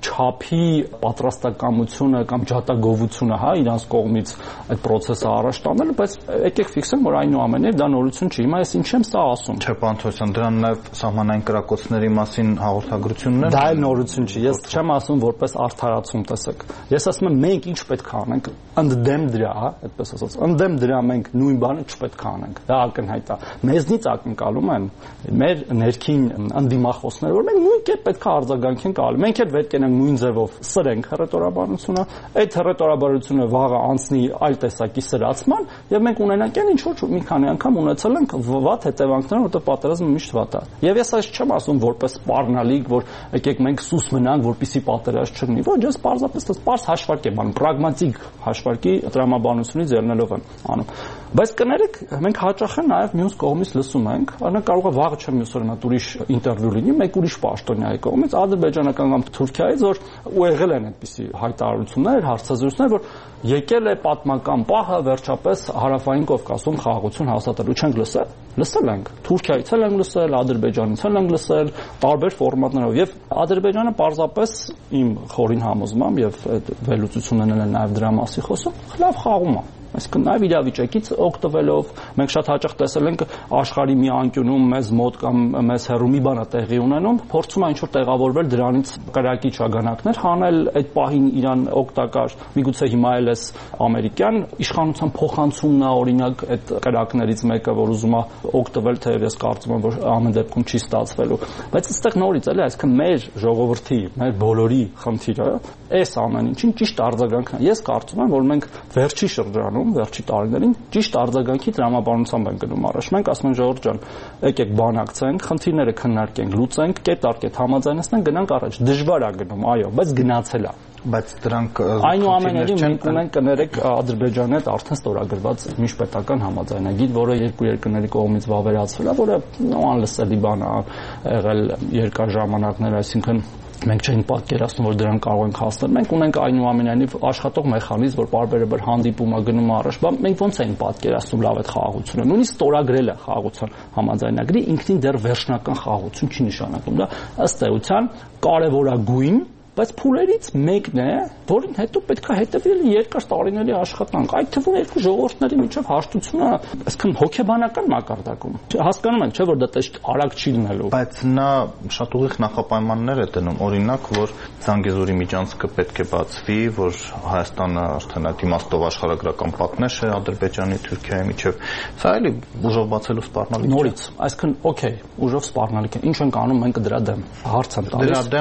չափի պատրաստակամությունը կամ ջատագովությունը, հա, իրանց կողմից այդ process-ը առաջ տանել, բայց եկեք ֆիքսենք, որ այնուամենայնիվ դա նորություն չի։ Հիմա ես ինչ եմ սա ասում։ Չէ, պարոն Թովսյան, դրան նաև սահմանային կրակոցների մասին հաղորդագրություններ։ Դա էլ նորություն չի։ Ես չեմ ասում որպես արդարացում, տեսեք։ Ես ասում եմ մենք ինչ պետք է անենք, ընդդեմ դրա, հա, այդպես ասած, ընդդեմ դրա մենք նույն բանը չպետք է անենք։ Դա ակնհայտ է։ Մեզնից ակնկալում են մեր ներքին ընդդիմախոսները, որ մենք նույն կերպ պետք է արձագանքենք ալ։ Մենք էլ պետք է նույն ձևով սրենք հռետորաբանությունը, այդ հռետորաբանությունը վաղը անցնի այլ տեսակի սրացման, եւ մենք ունենանք այն ինչ որ մի քանի անգամ ունեցել ենք վատ հետևանքներ, որտեղ պատերազմը միշտ վատ է։ Եվ ես այս չեմ ասում որպես սպառնալիք, որ եկեք մենք սուս մնանք, որպեսզի պատերազմ չլինի։ Ոչ, ես պարզապես պարզ հաշվարկ եմ անում, պրագմատիկ հաշվարկի տրամաբանությունից ելնելով եմ անում։ Բայց կներեք, մենք հաճախ նաև մյուս կողմից լսում ենք, անա կարող է վաղը չեմ մյուս օրը ուրիշ ինտերվյու լինի, մեկ ուրիշ պաշտոնյայի կողմից, ադրբեջանական կամ Թուրքիայից, որ ու եղել են այդպիսի հայտարարություններ, հարցազրույցներ, որ եկել է պատմական պահը վերջապես հարավային Կովկասում խաղաղություն հաստատելու, չենք լսել։ Լսել ենք, Թուրքիայից էլ ենք լսել, Ադրբեջանից էլ ենք լսել, տարբեր ֆորմատներով եւ Ադրբեջանը պարզապես իմ խորին համոզմամբ եւ այդ վերլուծություններն են նաեւ դրա մասի խոսում, լավ խաղում է։ Այսինքն նաև իրավիճակից օգտվելով մենք շատ հաճախ տեսել ենք աշխարհի մի անկյունում մեզ մոտ կամ մեզ հեռու մի բան է տեղի ունենում, փորձում է ինչ-որ տեղավորվել դրանից կրակի ճագանակներ, հանել այդ պահին իրան օգտակար, միգուցե հիմա էլ էս ամերիկյան իշխանության փոխանցումն է օրինակ այդ կրակներից մեկը, որ ուզում է օգտվել, թեև ես կարծում եմ, որ ամեն դեպքում չի ստացվելու, բայց այստեղ նորից էլի, այսինքն մեր ժողովրդի, մեր բոլորի խնդիրը այս ամեն ինչին ճիշտ արձագանքն է։ Ես կարծում եմ, որ մենք վերջի շրջանում վերջի տարիներին ճիշտ արձագանքի տրամաբանությամբ են գնում առաջ։ Մենք ասում ենք ժողովուրդ ջան, եկեք բանակցենք, խնդիրները քննարկենք, լուծենք, կետ-արկետ համաձայնեցնենք, գնանք առաջ։ Դժվար է գնում, այո, բայց գնացել է։ Բայց դրանք այնուամենայնիվ մենք ունենք կներեք Ադրբեջանի հետ արդեն ստորագրված միջպետական համաձայնագիր, որը երկու երկրների կողմից վավերացվել է, որը անլսելի բան է եղել երկար ժամանակներ, այսինքն մենք չենք պատկերացնում, որ դրան կարող ենք հասնել։ Մենք ունենք այնուամենայնիվ աշխատող մեխանիզմ, որ բարբերաբար հանդիպում է գնում առաջ, բայց մենք ոնց ենք պատկերացնում լավ այդ խաղաղությունը։ Նույնիսկ ստորագրել է խաղաղության համաձայնագրի ինքնին դեռ վերջնական խաղաղություն չի նշանակում։ Դա ըստ էության կարևորագույն բայց փուլերից մեկն է, որին հետո պետք է հետևել երկար տարիների աշխատանք։ Այդ թվում երկու ժողովուրդների միջև հաշտությունը, այսինքն հոգեբանական մակարդակում։ Հասկանում եք, չէ՞ որ դա տեստ արագ չի լինելու։ Բայց նա շատ ուղիղ նախապայմաններ է դնում, օրինակ, որ Զանգեզուրի միջանցքը պետք է բացվի, որ Հայաստանը արդեն այդ իմաստով աշխարհագրական պատնեշ է Ադրբեջանի, Թուրքիայի միջև։ Սա էլի ուժով բացելու սպառնալիք է։ Նորից, այսինքն, օքեյ, ուժով սպառնալիք է։ Ինչ ենք անում մենք դրա դեմ։ Հարց եմ տալիս։ Դրա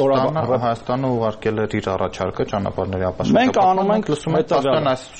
դեմ Հայաստանը ուղարկել էր իր առաջարկը ճանապարհների ապաշխարության։ Մենք անում ենք լսում ենք Հայաստան այս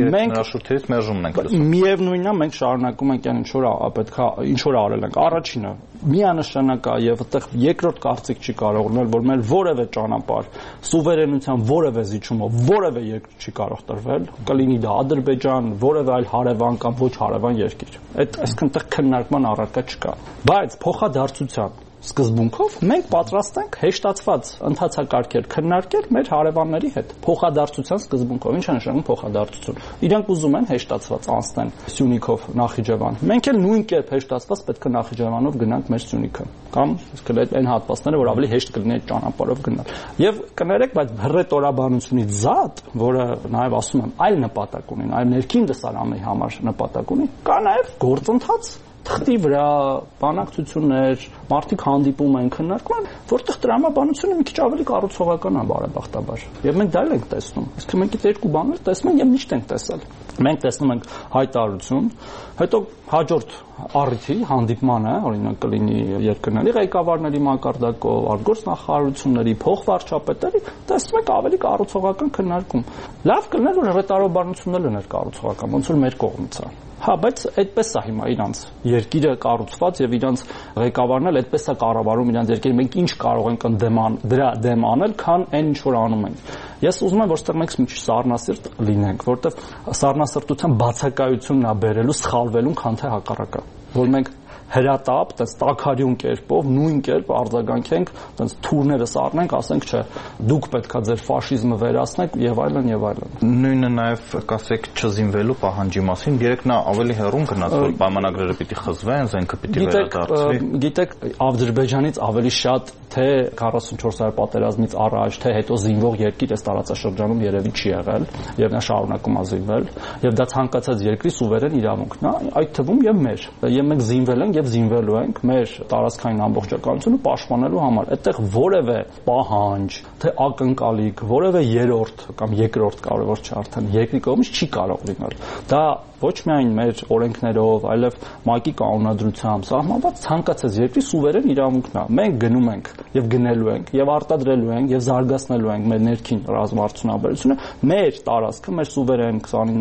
երեք շուրթերից մերժումն ենք լսում։ Միևնույնն է, մենք շարունակում ենք այն ինչ որ պետքա ինչ որ արել ենք։ Առաջինը միանշանակ է եւ այդտեղ երկրորդ կարծիք չի կարող լինել, որ մեր որևէ ճանապարհ սուվերենության որևէ զիջումով որևէ երկրի չի կարող տրվել, կլինի դա Ադրբեջան, որևէ այլ հարևան կամ ոչ հարևան երկիր։ Այդ այսինքն այդտեղ քննարկման առարկա չկա։ Բայց փոխադարձության սկզբունքով մենք պատրաստ ենք հեշտացված ընթացակարգեր քննարկել մեր հարևանների հետ փոխադարձության սկզբունքով։ Ինչ է նշանակում փոխադարձություն։ Իրանք ուզում են հեշտացված անցնեն Սյունիքով Նախիջևան։ Մենք էլ նույն կերպ հեշտացված պետք է Նախիջևանով գնանք մեր Սյունիքը կամ իսկել այն հատվածները, որ ավելի հեշտ կլինի այդ ճանապարհով գնալ։ Եվ կներեք, բայց հռետորաբանությունից զատ, որը նաև ասում եմ, այլ նպատակ ունի, այլ ներքին դեսարանի համար նպատակ ունի, կա նաև գործընթաց թղթի վրա բանակցություններ, մարդիկ հանդիպում են քննարկում, որտեղ տրամաբանությունը մի քիչ ավելի կառուցողական է բարեբախտաբար։ Եվ մենք դա էլ ենք տեսնում։ Իսկ մենք այդ երկու բաներ տեսնում ենք եւ միշտ ենք տեսել։ Մենք տեսնում ենք հայտարարություն, հետո հաջորդ առիթի հանդիպմանը, օրինակ կլինի երկրների ղեկավարների մակարդակով, արտգործնախարարությունների, փոխվարչապետերի, տեսնում եք ավելի կառուցողական քննարկում։ Լավ կլիներ, որ հռետորաբանությունն էլ էր կառուցողական, ոնց որ մեր կողմից է։ Հա, բայց այդպես է հիմա իրանց երկիրը կառուցված եւ իրանց ղեկավարն էլ այդպես է կառավարում իրանց երկիրը։ Մենք ինչ կարող ենք դրա դեմ անել, քան այն ինչ որ անում ենք։ Ես ուզում եմ, որ ստեղ մենք մի քիչ սառնասիրտ լինենք, որովհետեւ սառնասրտության բացակայությունն է բերելու սխալվելուն, քան թե հակառակը։ Որ մենք հրատապ, այդպես տակարյուն կերպով, նույն կերպ արձագանքենք, այդպես թուրները սառնենք, ասենք, չէ, դուք պետքա ձեր ֆաշիզմը վերացնեք եւ այլն եւ այլն։ Նույնը նաեւ կասեք չզինվելու պահանջի մասին, երեք նա ավելի հեռուն գնաց, որ պայմանագրերը պիտի խզվեն, զենքը պիտի վերադարձվի։ Գիտեք, Ադրբեջանից ավելի շատ թե 44-րդ պատերազմից առաջ, թե հետո զինվող երկիր այս տարածաշրջանում երևի չի եղել եւ նա շարունակում է զինվել եւ դա ցանկացած երկրի սուվերեն իրավունքն է, այդ թվում եւ մեր։ Եվ մենք զինվել ենք եւ զինվելու ենք մեր տարածքային ամբողջականությունը պաշտպանելու համար։ Այդտեղ որևէ պահանջ, թե ակնկալիք, որևէ երրորդ կամ երկրորդ կարևոր չէ արդեն երկրի կողմից չի կարող լինել։ Դա ոչ միայն մեր օրենքներով, այլև ՄԱԿ-ի կանոնադրությամբ սահմանված ցանկացած երկրի սուվերեն իրավունքն է։ Մենք գնում ենք եւ գնելու ենք եւ արտադրելու ենք եւ զարգացնելու ենք մեր ներքին ռազմաարդյունաբերությունը մեր տարածքը, մեր սուվերեն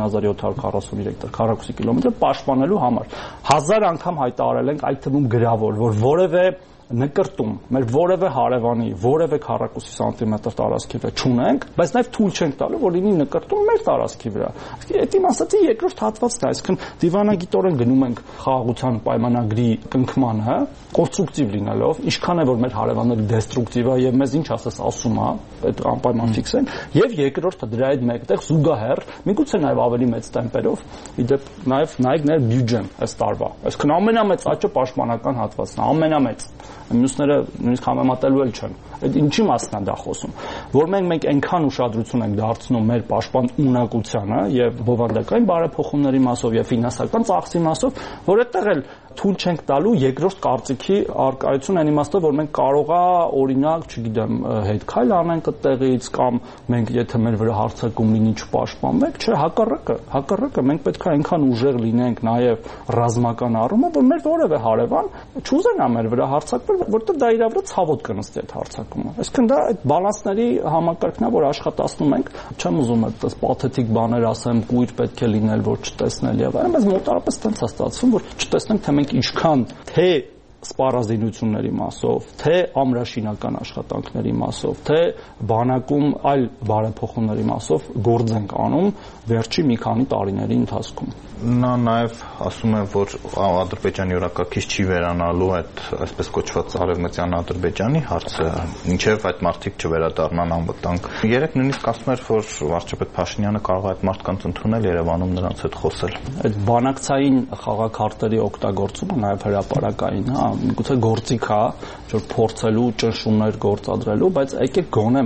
29743 քառակուսի կիլոմետրը պաշտպանելու համար։ 1000 անգամ հայտարարել ենք, այդ թվում գրավոր, որ որևէ նկրտում մեր որևէ հարևանի որևէ քառակուսի սանտիմետր տարածքի վրա չունենք, բայց նաև թույլ չենք տալու, որ լինի նկրտում մեր տարածքի վրա։ Այդ իմ ասածի երկրորդ հատվածն է, այսինքն դիվանագիտորեն գնում ենք խաղաղության պայմանագրի կնքմանը, կոնստրուկտիվ լինելով, ինչքան է որ մեր հարևանները դեստրուկտիվ է եւ մեզ ինչ ասես ասում է, այդ անպայման ֆիքսեն, եւ երկրորդը դրա հետ մեկտեղ զուգահեռ, միգուցե նաև ավելի մեծ տեմպերով, իդեպ նաև նայեք ներ բյուջեն այս տարվա։ Այսինքն ամենամեծ աճը պաշտպանական հատվածն է, ամենամեծ։ Մյուսները նույնիսկ համեմատելու էլ չեն։ Այդ ինչի մասն է դա խոսում, որ մենք այնքան ուշադրություն ենք դարձնում մեր պաշտպան ունակությանը եւ բովանդակային բարեփոխումների մասով եւ ֆինանսական ծախսի մասով, որ այդտեղ էլ թույլ չենք տալու երկրորդ կարծիքի արկայություն այն իմաստով, որ մենք կարողա օրինակ, չգիտեմ, հետ քայլ անենք այդտեղից կամ մենք եթե մեր վրա հարձակում լինի չպաշտպանվենք, չէ, հակառակը մենք պետք է այնքան ուժեղ լինենք նաեւ ռազմական առումով, որ մեր որևէ հարևան չուզենա մեր վրա հարձակվել, որտեղ դա իր վրա ցավոտ կնստի այդ հարձակումը։ Այսինքն դա այդ բալանսների համակարգն է, որ աշխատացնում ենք, չեմ ուզում այդպես պաթետիկ բաներ ասեմ, կույր պետք է լինել, որ չտեսնել եւ այլն, բայց մոտարապես տենց է ստացվում, որ չտեսնենք թե մենք ինչքան թե սպառազինությունների մասով, թե ամրաշինական աշխատանքների մասով, թե բանակում այլ բարեփոխումների մասով գործ ենք անում վերջի մի քանի տարիների ընթացքում։ Նա նաև ասում է, որ Ադրբեջանի օրակարգից չի վերանալու այդ այսպես կոչված արևմտյան Ադրբեջանի հարցը, ինչև այդ մարդիկ չվերադառնան անվտանգ։ Երեք նույնիսկ ասում էր, որ վարչապետ Փաշինյանը կարող է այդ մարդկանց ընդունել Երևանում նրանց հետ խոսել։ Այդ բանակցային խաղաքարտերի օգտագործումը նաև հրապարակային, հա, գուցե գործիք է, որ փորձելու ճնշումներ գործադրելու, բայց եկեք գոնե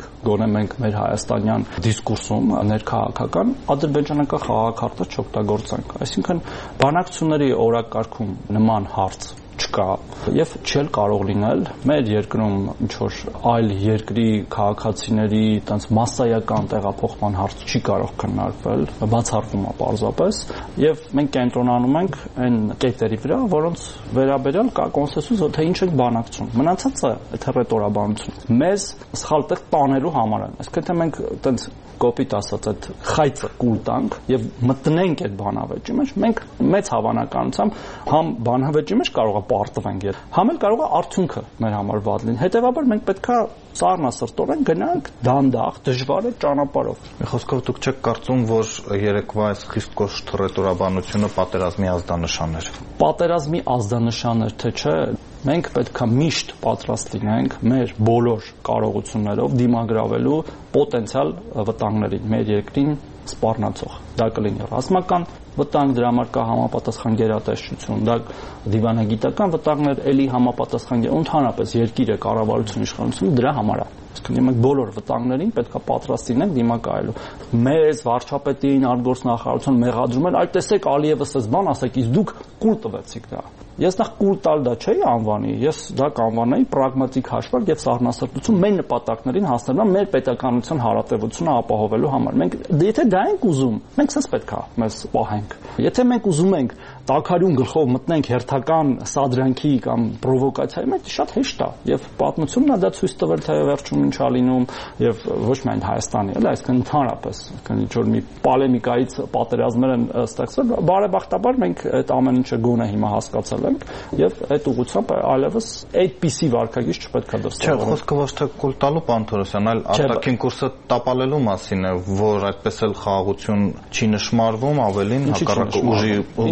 մենք մեր հայաստանյան դիսկուրսում ներքաղաքական ադրբեջանական խաղաքարտը չօգտագործենք։ Այսինքն բանակցությունների օրակարգում նման հարց չկա եւ չել կարող լինել մեր երկրում ինչ որ այլ երկրի քաղաքացիների այդպես massայական տեղափոխման հարց չի կարող քննարկվել, բացառվում է պարզապես եւ մենք կենտրոնանում ենք այն կետերի վրա, որոնց վերաբերյալ կա կոնսենսուս, թե ինչ ենք բանակցում։ Մնացածը այդ ռետորաբանություն մեզ սխալ տեղ տանելու համար է։ Այսինքն թե մենք այդպես կոպիտ ասած այդ խայծը կուլ տանք եւ մտնենք այդ բանավեճի մեջ, մենք մեծ հավանականությամբ համ բանավեճի մեջ կարող է պարտվենք, համ էլ կարող է արդյունքը մեր համար վատ լինի։ Հետեւաբար մենք պետքա սառնասրտորեն գնանք դանդաղ, դժվար ճանապարհով։ Մի խոսքով դուք չեք կարծում, որ երեկվա այս խիստ կոշտ ռետորաբանությունը պատերազմի ազդանշան էր։ Պատերազմի ազդանշան էր, թե չէ, մենք պետքա միշտ պատրաստ լինենք մեր բոլոր կարողություններով դիմագրավելու պոտենցիալ վտանգներին մեր երկրին սպառնացող։ Դա կլինի ռազմական վտանգ, դրա համար կա համապատասխան գերատեսչություն, դա դիվանագիտական վտանգներ, էլի համապատասխան ընդհանրապես երկիրը կառավարություն իշխանությունը դրա համար է։ Այսինքն մենք բոլոր վտանգներին պետքա պատրաստ լինենք դիմակայելու։ Մեզ վարչապետին, արտգործնախարարության մեղադրում են, այլ տեսեք Ալիևը ասես բան, ասեք, իսկ դուք կուլ տվեցիք դա։ Ես նախ կուլ տալ դա չէի անվանի, ես դա կանվանեի պրագմատիկ հաշվարկ եւ սառնասրտություն մեր նպատակներին հասնելուն, մեր պետականության հարատեվությունը ապահովելու համար։ Մենք եթե դա ենք ուզում, մենք ցած պետքա մեզ պահենք։ Եթե մենք ուզում ենք տակարյուն գլխով մտնենք հերթական սադրանքի կամ պրովոկացիայի մեջ, շատ հեշտ է եւ պատմությունն է դա ցույց տվել, թե վերջում ինչ է լինում եւ ոչ միայն Հայաստանի, այլ այսինքն ընդհանրապես, քանի որ մի պոլեմիկայից պատերազմներ են ստեղծվել, բարեբախտաբար մենք այդ ամեն ինչը գոնե հիմա հասկացել ենք եւ այդ ուղղությամբ այլևս այդպիսի վարկագիծ չպետք է դրսևորվի։ Չէ, խոսքը ոչ թե կուլ տալու բան Թորոսյան, այլ արտաքին կուրսը տապալելու մասին է, որ այդպես էլ խաղաղություն չի նշмарվում, ավելին հակառակը ուժի, որտեղ ուժի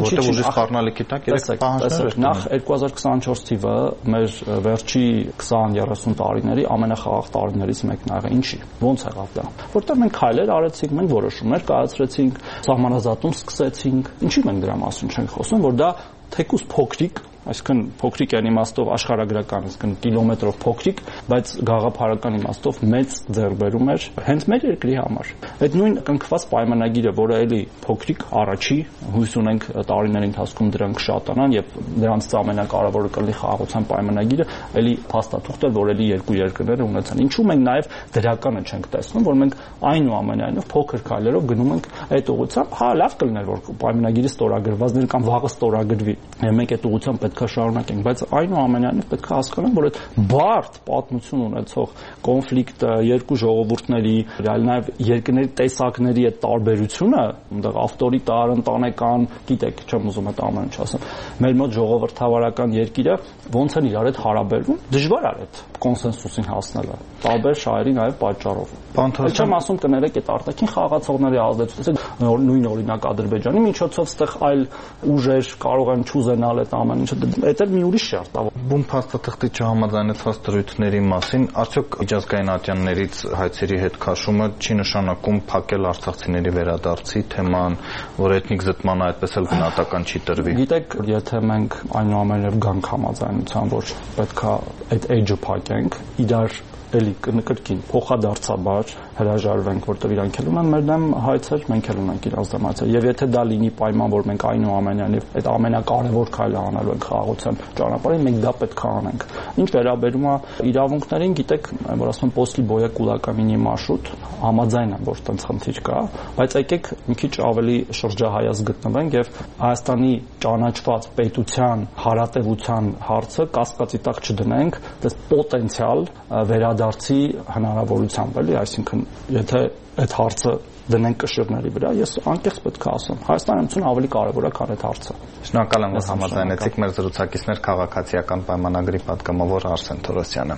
Ձեր սպառնալիքի տակ երեք պահանջներ նախ 2024 թիվը մեր վերջի 20-30 տարիների ամենախաղաղ տարիներից մեկն ա եղել։ Ինչի՞։ Ոնց եղավ դա։ Որտեղ մենք քայլեր արեցինք, մենք որոշումներ կայացրեցինք, սահմանազատում սկսեցինք։ Ինչի՞ մենք դրա մասին չենք խոսում, որ դա թեկուզ փոքրիկ, այսինքն փոքրիկ այն իմաստով աշխարհագրական, այսինքն կիլոմետրով փոքրիկ, բայց գաղափարական իմաստով մեծ ձեռբերում էր հենց մեր երկրի համար։ Այդ նույն կնքված պայմանագիրը, որը էլի փոքրիկ առաջի, հույս ունենք տարիների ընթացքում դրանք կշատանան եւ դրանցից ամենակարևորը կլինի խաղաղության պայմանագիրը, էլի փաստաթուղթ էր, որ էլի երկու երկրները ունեցան։ Ինչու մենք նաեւ դրականը չենք տեսնում, որ մենք այնուամենայնիվ փոքր քայլերով գնում ենք այդ ուղղությամբ, հա լավ կլիներ, որ պայմանագիրը ստորագրվածներ կամ վաղը ստորագրվի։ Մենք այդ ուղղությամբ պետք է շարունակենք, բայց այնուամենայնիվ պետք է հասկանանք, որ այդ բարդ պատմություն ունեցող կոնֆլիկտը, երկու ժողովուրդների, նաև երկրների տեսակների այդ տարբերությունը, այնտեղ ավտորիտար, ընտանեկան, գիտեք, չեմ ուզում այդ ամեն ինչ ասեմ, մեր մոտ ժողովրդավարական երկիրը ոնց են իրար հետ հարաբերվում, դժվար է այդ կոնսենսուսին հասնելը, տարբեր շահերի նաև պատճառով։ Չեմ ասում կներեք այդ արտաքին խաղացողների ազդեցությունը, նույն օրինակ Ադրբեջանի միջոցով ստեղ այլ ուժեր կարող են չուզենալ այդ ամեն ինչը, դա մի ուրիշ շերտ է։ Բուն փաստաթղթի չհամաձայնեցված դրույթների մասին արդյոք միջազգային ատյաններից հայցերի հետ քաշումը չի նշանակում փակել արցախցիների վերադարձի թեման, որ էթնիկ զտմանը այդպես էլ գնահատական չի տրվի։ Գիտեք, եթե մենք այնուամենայնիվ գանք համաձայնության, որ պետքա այդ edge-ը փակենք, իրար էլի կրկին փոխադարձաբար հրաժարվենք, որտեղ իրանք էլ ունեն մեր դեմ հայցեր, մենք էլ ունենք իրանց դեմ հայցեր։ Եվ եթե դա լինի պայման, որ մենք այնուամենայնիվ այդ ամենակարևոր քայլը անելու ենք խաղաղության ճանապարհին, մենք դա պետք է անենք։ Ինչ վերաբերում է իրավունքներին, գիտեք, որ ասում են после боя кулаками маршрут, համաձայն եմ, որ տենց խնդիր կա, բայց եկեք մի քիչ ավելի շրջահայաց գտնվենք եւ Հայաստանի ճանաչված պետության հարատեվության հարցը կասկածի տակ չդնենք, դες պոտենցիալ վերադարձի հնարավորությամբ, էլի, այսինքն եթե այդ հարցը դնենք կշիռների վրա, ես անկեղծ պետք է ասեմ, Հայաստանցուն ավելի կարևոր է, քան այդ հարցը։ Շնորհակալ եմ, որ համաձայնեցիք մեր զրուցակիցներ քաղաքացիական պայմանագրի պատգամավոր Արսեն Թորոսյանը։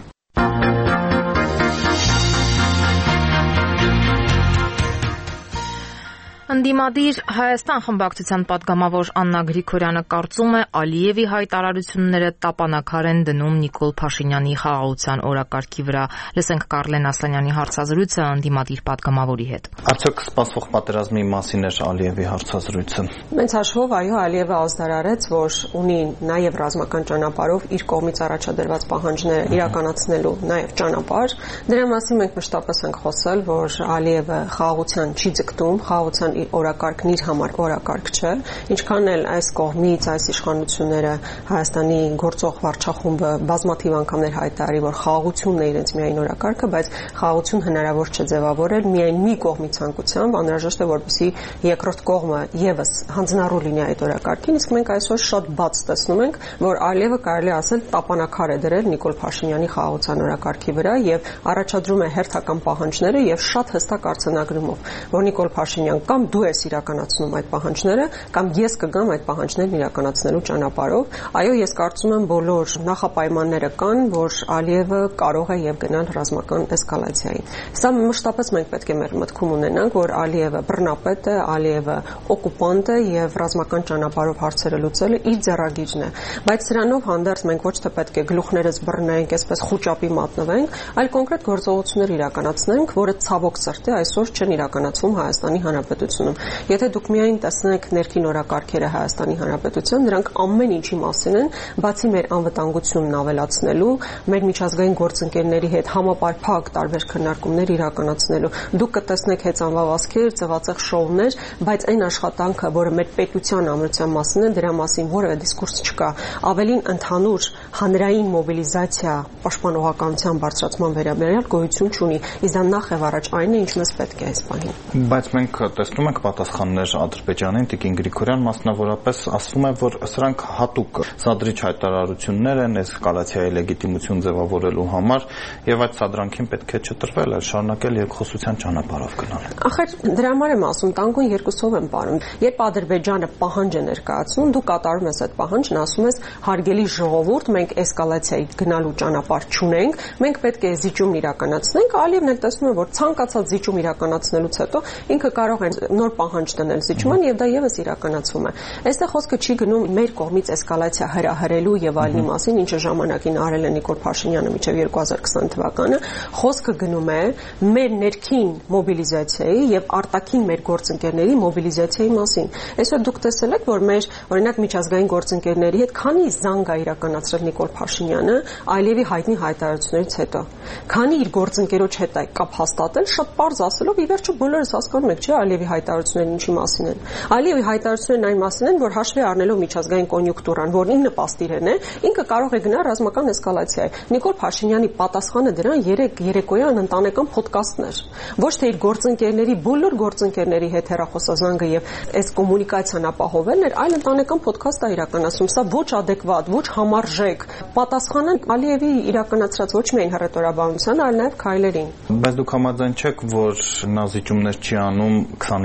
Ընդդիմադիր Հայաստան խմբակցության պատգամավոր Աննա Գրիգորյանը կարծում է Ալիևի հայտարարությունները տապանակար են դնում Նիկոլ Փաշինյանի խաղաղության օրակարգի վրա։ Լսենք Կարլեն Ասլանյանի հարցազրույցը ընդդիմադիր պատգամավորի հետ։ Արդյոք սպասվող պատերազմի մասին էր Ալիևի հարցազրույցը։ Մեծ հաշվով, այո, Ալիևը ազդարարեց, որ ունի նաև ռազմական ճանապարհով իր կողմից առաջադրված պահանջները իրականացնելու նաև ճանապարհ։ Դրա մասին մենք մշտապես ենք խոսել, որ Ալիևը խաղաղության չի ձգտում, խաղաղության օրակարգն իր համար օրակարգ չէ, ինչքան էլ այս կողմից այս իշխանությունները Հայաստանի գործող վարչախումբը բազմաթիվ անգամներ հայտարարի, որ խաղաղությունն է իրենց միայն օրակարգը, բայց խաղաղություն հնարավոր չէ ձևավորել միայն մի կողմի ցանկությամբ, անհրաժեշտ է որպեսզի երկրորդ կողմը եւս հանձնառու լինի այդ օրակարգին, իսկ մենք այսօր շատ բաց տեսնում ենք, որ Ալիևը կարելի ասել տապանակար է դրել Նիկոլ Փաշինյանի խաղաղության օրակարգի վրա եւ առաջադրում է հերթական պահանջները եւ շատ հստակ արձանագրումով, որ Նիկոլ Փաշինյան կամ դու ես իրականացնում այդ պահանջները, կամ ես կգամ այդ պահանջներն իրականացնելու ճանապարհով։ Այո, ես կարծում եմ բոլոր նախապայմանները կան, որ Ալիևը կարող է եւ գնալ ռազմական էսկալացիայի։ Սա մշտապես մենք պետք է մեր մտքում ունենանք, որ Ալիևը բռնապետ է, Ալիևը օկուպանտ է եւ ռազմական ճանապարհով հարցերը լուծելը իր ձեռագիծն է։ Բայց սրանով հանդերձ մենք ոչ թե պետք է գլուխներս բռնենք, այսպես խոճապի մատնվենք, այլ կոնկրետ գործողություններ իրականացնենք, որը ցավոք սրտի այսօր չեն իրականացվում Հայաստանի Հանրապետությունում։ Եթե դուք միայն տեսնեք ներքին օրակարգերը Հայաստանի Հանրապետության, դրանք ամեն ինչի մասին են, բացի մեր անվտանգությունն ավելացնելու, մեր միջազգային գործընկերների հետ համապարփակ տարբեր քննարկումներ իրականացնելու։ Դուք կտեսնեք հեծանվավազքեր, ծվածեղ շոուներ, բայց այն աշխատանքը, որը մեր պետության ամրության մասին է, դրա մասին որևէ դիսկուրս չկա։ Ավելին ընդհանուր հանրային մոբիլիզացիա պաշտպանողականության բարձրացման վերաբերյալ գոյություն չունի։ Իսկ դա նախ եւ առաջ այն է, ինչ մեզ պետք է այս պահին։ Բայց մենք տեսնում ենք պատասխաններ Ադրբեջանին, Տիկին Գրիգորյան մասնավորապես ասում է, որ սրանք հատուկ սադրիչ հայտարարություններ են էսկալացիայի լեգիտիմություն ձևավորելու համար եւ այդ սադրանքին պետք է չտրվել, այլ շարունակել երկխոսության ճանապարհով գնալ։ Ախր դրա համար եմ ասում, տանկուն երկուսով եմ պարում։ Երբ Ադրբեջանը պահանջ է ներկայացնում, դու կատարում ես այդ պահանջն, ասում ես հարգելի ժողովուրդ, մենք էսկալացիայի գնալու ճանապարհ չունենք, մենք պետք է զիջումն իրականացնենք, Ալիևն էլ տեսնում է, որ ցանկացած զիջում իրականացնելուց հետո ինքը կարող է նոր պահանջ դնել զիջման եւ դա եւս իրականացվում է։ Այստեղ խոսքը չի գնում մեր կողմից էսկալացիա հրահրելու եւ այլնի մասին, ինչը ժամանակին արել է Նիկոլ Փաշինյանը մինչեւ 2020 թվականը, խոսքը գնում է մեր ներքին մոբիլիզացիայի եւ արտաքին մեր գործընկերների մոբիլիզացիայի մասին։ Այսօր դուք տեսել եք, որ մեր օրինակ միջազգային գործընկերների հետ քանի զանգ է իրականացրել Նիկոլ Փաշինյանը Ալիևի հայտնի հայտարարություններից հետո։ Քանի իր գործընկերոջ հետ է կապ հաստատել, շատ պարզ ասելով, ի վերջո բոլորս հասկանում եք, չէ՞, Ալիևի հայտարարությունները ինչի մասին են։ Ալիևի հայտարարություններն այն մասին են, որ հաշվի առնելով միջազգային կոնյունկտուրան, որն ինքը պաստիրեն է, ինքը կարող է գնալ ռազմական էսկալացիայի։ Նիկոլ Փաշինյանի պատասխանը դրան երեկոյան ընտանեկան ոդկասթն էր։ Ոչ թե իր գործընկերների, բոլոր գործընկերների հետ հեռախոսազանգը եւ այս կոմունիկացիան ապահովելն էր, այլ ընտանեկան ոդկասթ է իրականացում։ Սա ոչ adekvat, ոչ համարժեք պատասխանը Ալիևի իրականացրած ոչ միայն հռետորաբանության, այլ նաեւ քայլերին։ Բայց դուք համաձայն չեք, որ նա զիջումներ չի անում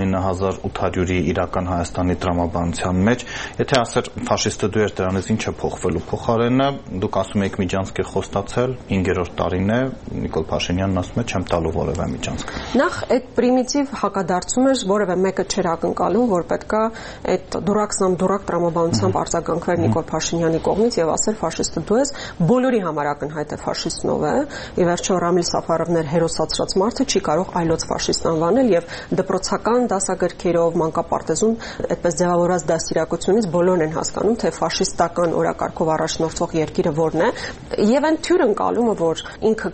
29800-ի իրական Հայաստանի տրամաբանության մեջ, եթե ասեր ֆաշիստը դու ես դրանից ինչ է փոխվելու փոխարենը, դուք ասում եք միջանցք է խոստացել, 5-րդ տարին է, Նիկոլ Փաշինյանն ասում է չեմ տալու որևէ միջանցք։ Նախ այդ պրիմիտիվ հակադարձում էր, որևէ մեկը չէր ակնկալում, որ պետքա այդ դուրակ տրամաբանությամբ արձագանքվեր Նիկոլ Փաշինյանի կողմից եւ ասել ֆաշիստը դու ես, բոլորի համար ակնհայտ է ֆաշիստն ով է, ի վերջո Ռամիլ Սաֆարովներ հերոսացրած մարդը չի կարող այլոց ֆաշիստ անվանել եւ դպրոցական դասագրքերով մանկապարտեզում այդպես ձևավորված դաստիարակությունից բոլորն են հասկանում, թե ֆաշիստական օրակարգով առաջնորդվող երկիրը որն է եւ այն թյուր ընկալումը, որ ինքը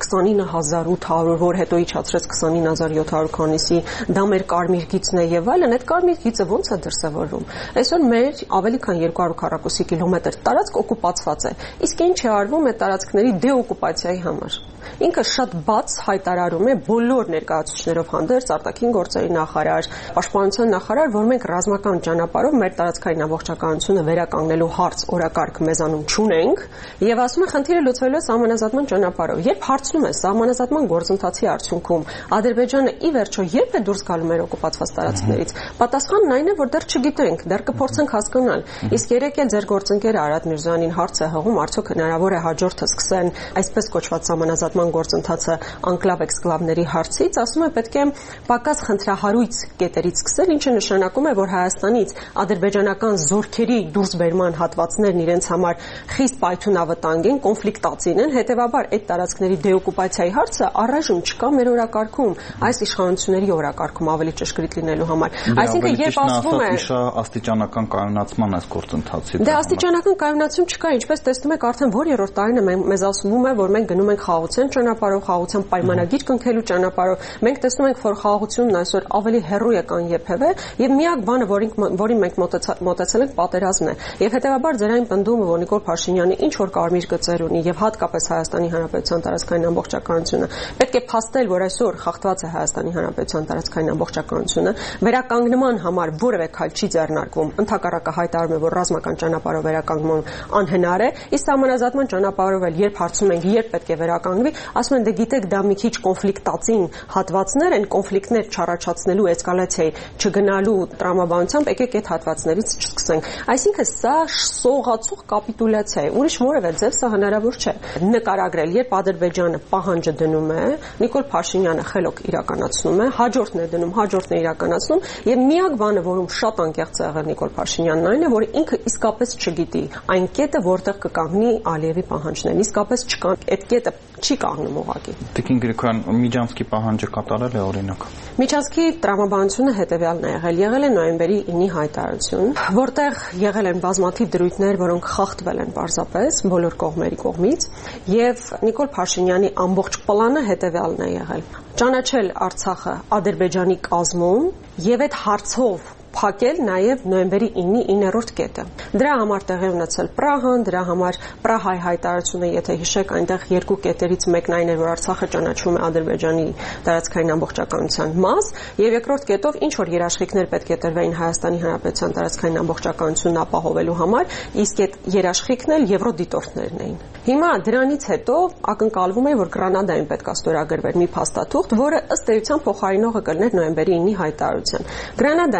29800, որ հետո իջացրեց 29700 քանիսի, դա մեր կարմիր գիծն է եւ այլն, այդ կարմիր գիծը ոնց է դրսեւորվում։ Այսօր մեր ավելի քան 200 քառակուսի կիլոմետր տարածք օկուպացված է։ Իսկ ինչ է արվում այդ տարածքների դեօկուպացիայի համար։ Ինքը շատ բաց հայտարարում է բոլոր ներկայացուցիչներով հանդերձ արտաքին գործերի նախարար, պաշտպանության նախարար, որ մենք ռազմական ճանապարհով մեր տարածքային ամբողջականությունը վերականգնելու հարց օրակարգ մեզանում չունենք եւ ասում է խնդիրը լուծվելու է սահմանազատման ճանապարհով։ Երբ հարցնում է սահմանազատման գործընթացի արդյունքում Ադրբեջանը ի վերջո երբ է դուրս գալու մեր օկուպացված տարածքներից, պատասխանն այն է, որ դեռ չգիտենք, դեռ կփորձենք հասկանալ։ Իսկ երեք էլ ձեր գործընկերը Արադ Միրզոյանին հարց է հղում, արդյոք հնարավոր է հաջորդը սկսեն այսպես կոչված սահմանազատման գործընթացը անկլավ-էքսկլավների հարցից, ասում է պետք է պակաս խնդրահարույց կետերից սկսել, ինչը նշանակում է, որ Հայաստանից ադրբեջանական զորքերի դուրսբերման հատվածներն իրենց համար խիստ պայթունավտանգ են, կոնֆլիկտածին են, հետևաբար այդ տարածքների դեօկուպացիայի հարցը առայժմ չկա մեր օրակարգում, այս իշխանությունների օրակարգում ավելի ճշգրիտ լինելու համար։ Այսինքն երբ ասվում է աստիճանական կայունացման այս գործընթացի։ Դե աստիճանական կայունացում չկա, ինչպես տեսնում եք, արդեն որ երրորդ տարին է մեզ ասվում է, որ մենք գնում ենք խաղաղության ճանապարհով, խաղաղության պայմանագիր կնքելու ճանապարհով։ Մենք տեսնում ենք, որ խաղաղությունն այսօր ավելի հեռու է կան երբևէ, եւ միակ բանը, որին մենք մոտեցել ենք, պատերազմն է։ Եվ հետեւաբար ձեր այն պնդումը, որ Նիկոլ Փաշինյանը ինչ որ կարմիր գծեր ունի եւ հատկապես Հայաստանի Հանրապետության տարածքային ամբողջականությունը, պետք է փաստել, որ այսօր խախտված է Հայաստանի Հանրապետության տարածքային ամբողջականությունը, վերականգնման համար որևէ քայլ չի ձեռնարկվում, ընդհակառակը հայտարարում է, որ ռազմական ճանապարհով վերականգնումը անհնար է, իսկ համանազատման ճանապարհով էլ երբ հարցում ենք, երբ պետք է վերականգնվի, ասում են դե գիտեք դա մի քիչ կոնֆլիկտածին հատվածներ են, կոնֆլիկտներ չառաջացնելու էսկալացիայի չգնալու տրամաբանությամբ եկեք այդ հատվածներից չսկսենք։ Այսինքն սա սողացող կապիտուլյացիա է, ուրիշ որևէ ձև սա հնարավոր չէ նկարագրել, երբ Ադրբեջանը պահանջը դնում է, Նիկոլ Փաշինյանը խելոք իրականացնում է, հաջորդն է դնում, հաջորդն է իրականացնում եւ միակ բանը, որում շատ անկեղծ է եղել Նիկոլ Փաշինյանն այն է, որ ինքը իսկապես չգիտի այն կետը, որտեղ կկանգնի Ալիևի պահանջներն, իսկապես չկան, այդ կետը չի կանգնում ուղղակի։ Տիկին Գրիգորյան, Միջանցքի պահանջը կատարել է օրինակ։ Միջանցքի տրամաբանությունը հետևյալն է եղել է նոյեմբերի 9-ի հայտարարություն, որտեղ եղել են բազմաթիվ դրույթներ, որոնք խախտվել են պարզապես բոլոր կողմերի կողմից, եւ Նիկոլ Փաշինյանի ամբողջ պլանը հետևյալն է եղել. ճանաչել Արցախը Ադրբեջանի կազմում եւ այդ հարցով փակել նաև նոյեմբերի 9-ի 9-րդ կետը։ Դրա համար տեղի ունեցել Պրահան, դրա համար Պրահայի հայտարարությունը, եթե հիշեք, այնտեղ երկու կետերից մեկն այն էր, որ Արցախը ճանաչվում է Ադրբեջանի տարածքային ամբողջականության մաս, եւ երկրորդ կետով ինչ որ երաշխիքներ պետք է տրվեին Հայաստանի Հանրապետության տարածքային ամբողջականությունն ապահովելու համար, իսկ այդ երաշխիքն էլ եվրոդիտորդներն էին։ Հիմա դրանից հետո ակնկալվում է, որ Գրանադայում պետք է ստորագրվեր մի փաստաթուղթ, որը ըստ էության փոխարինողը կլներ նոյեմբերի 9-ի հայտարարության։ Գրանադայում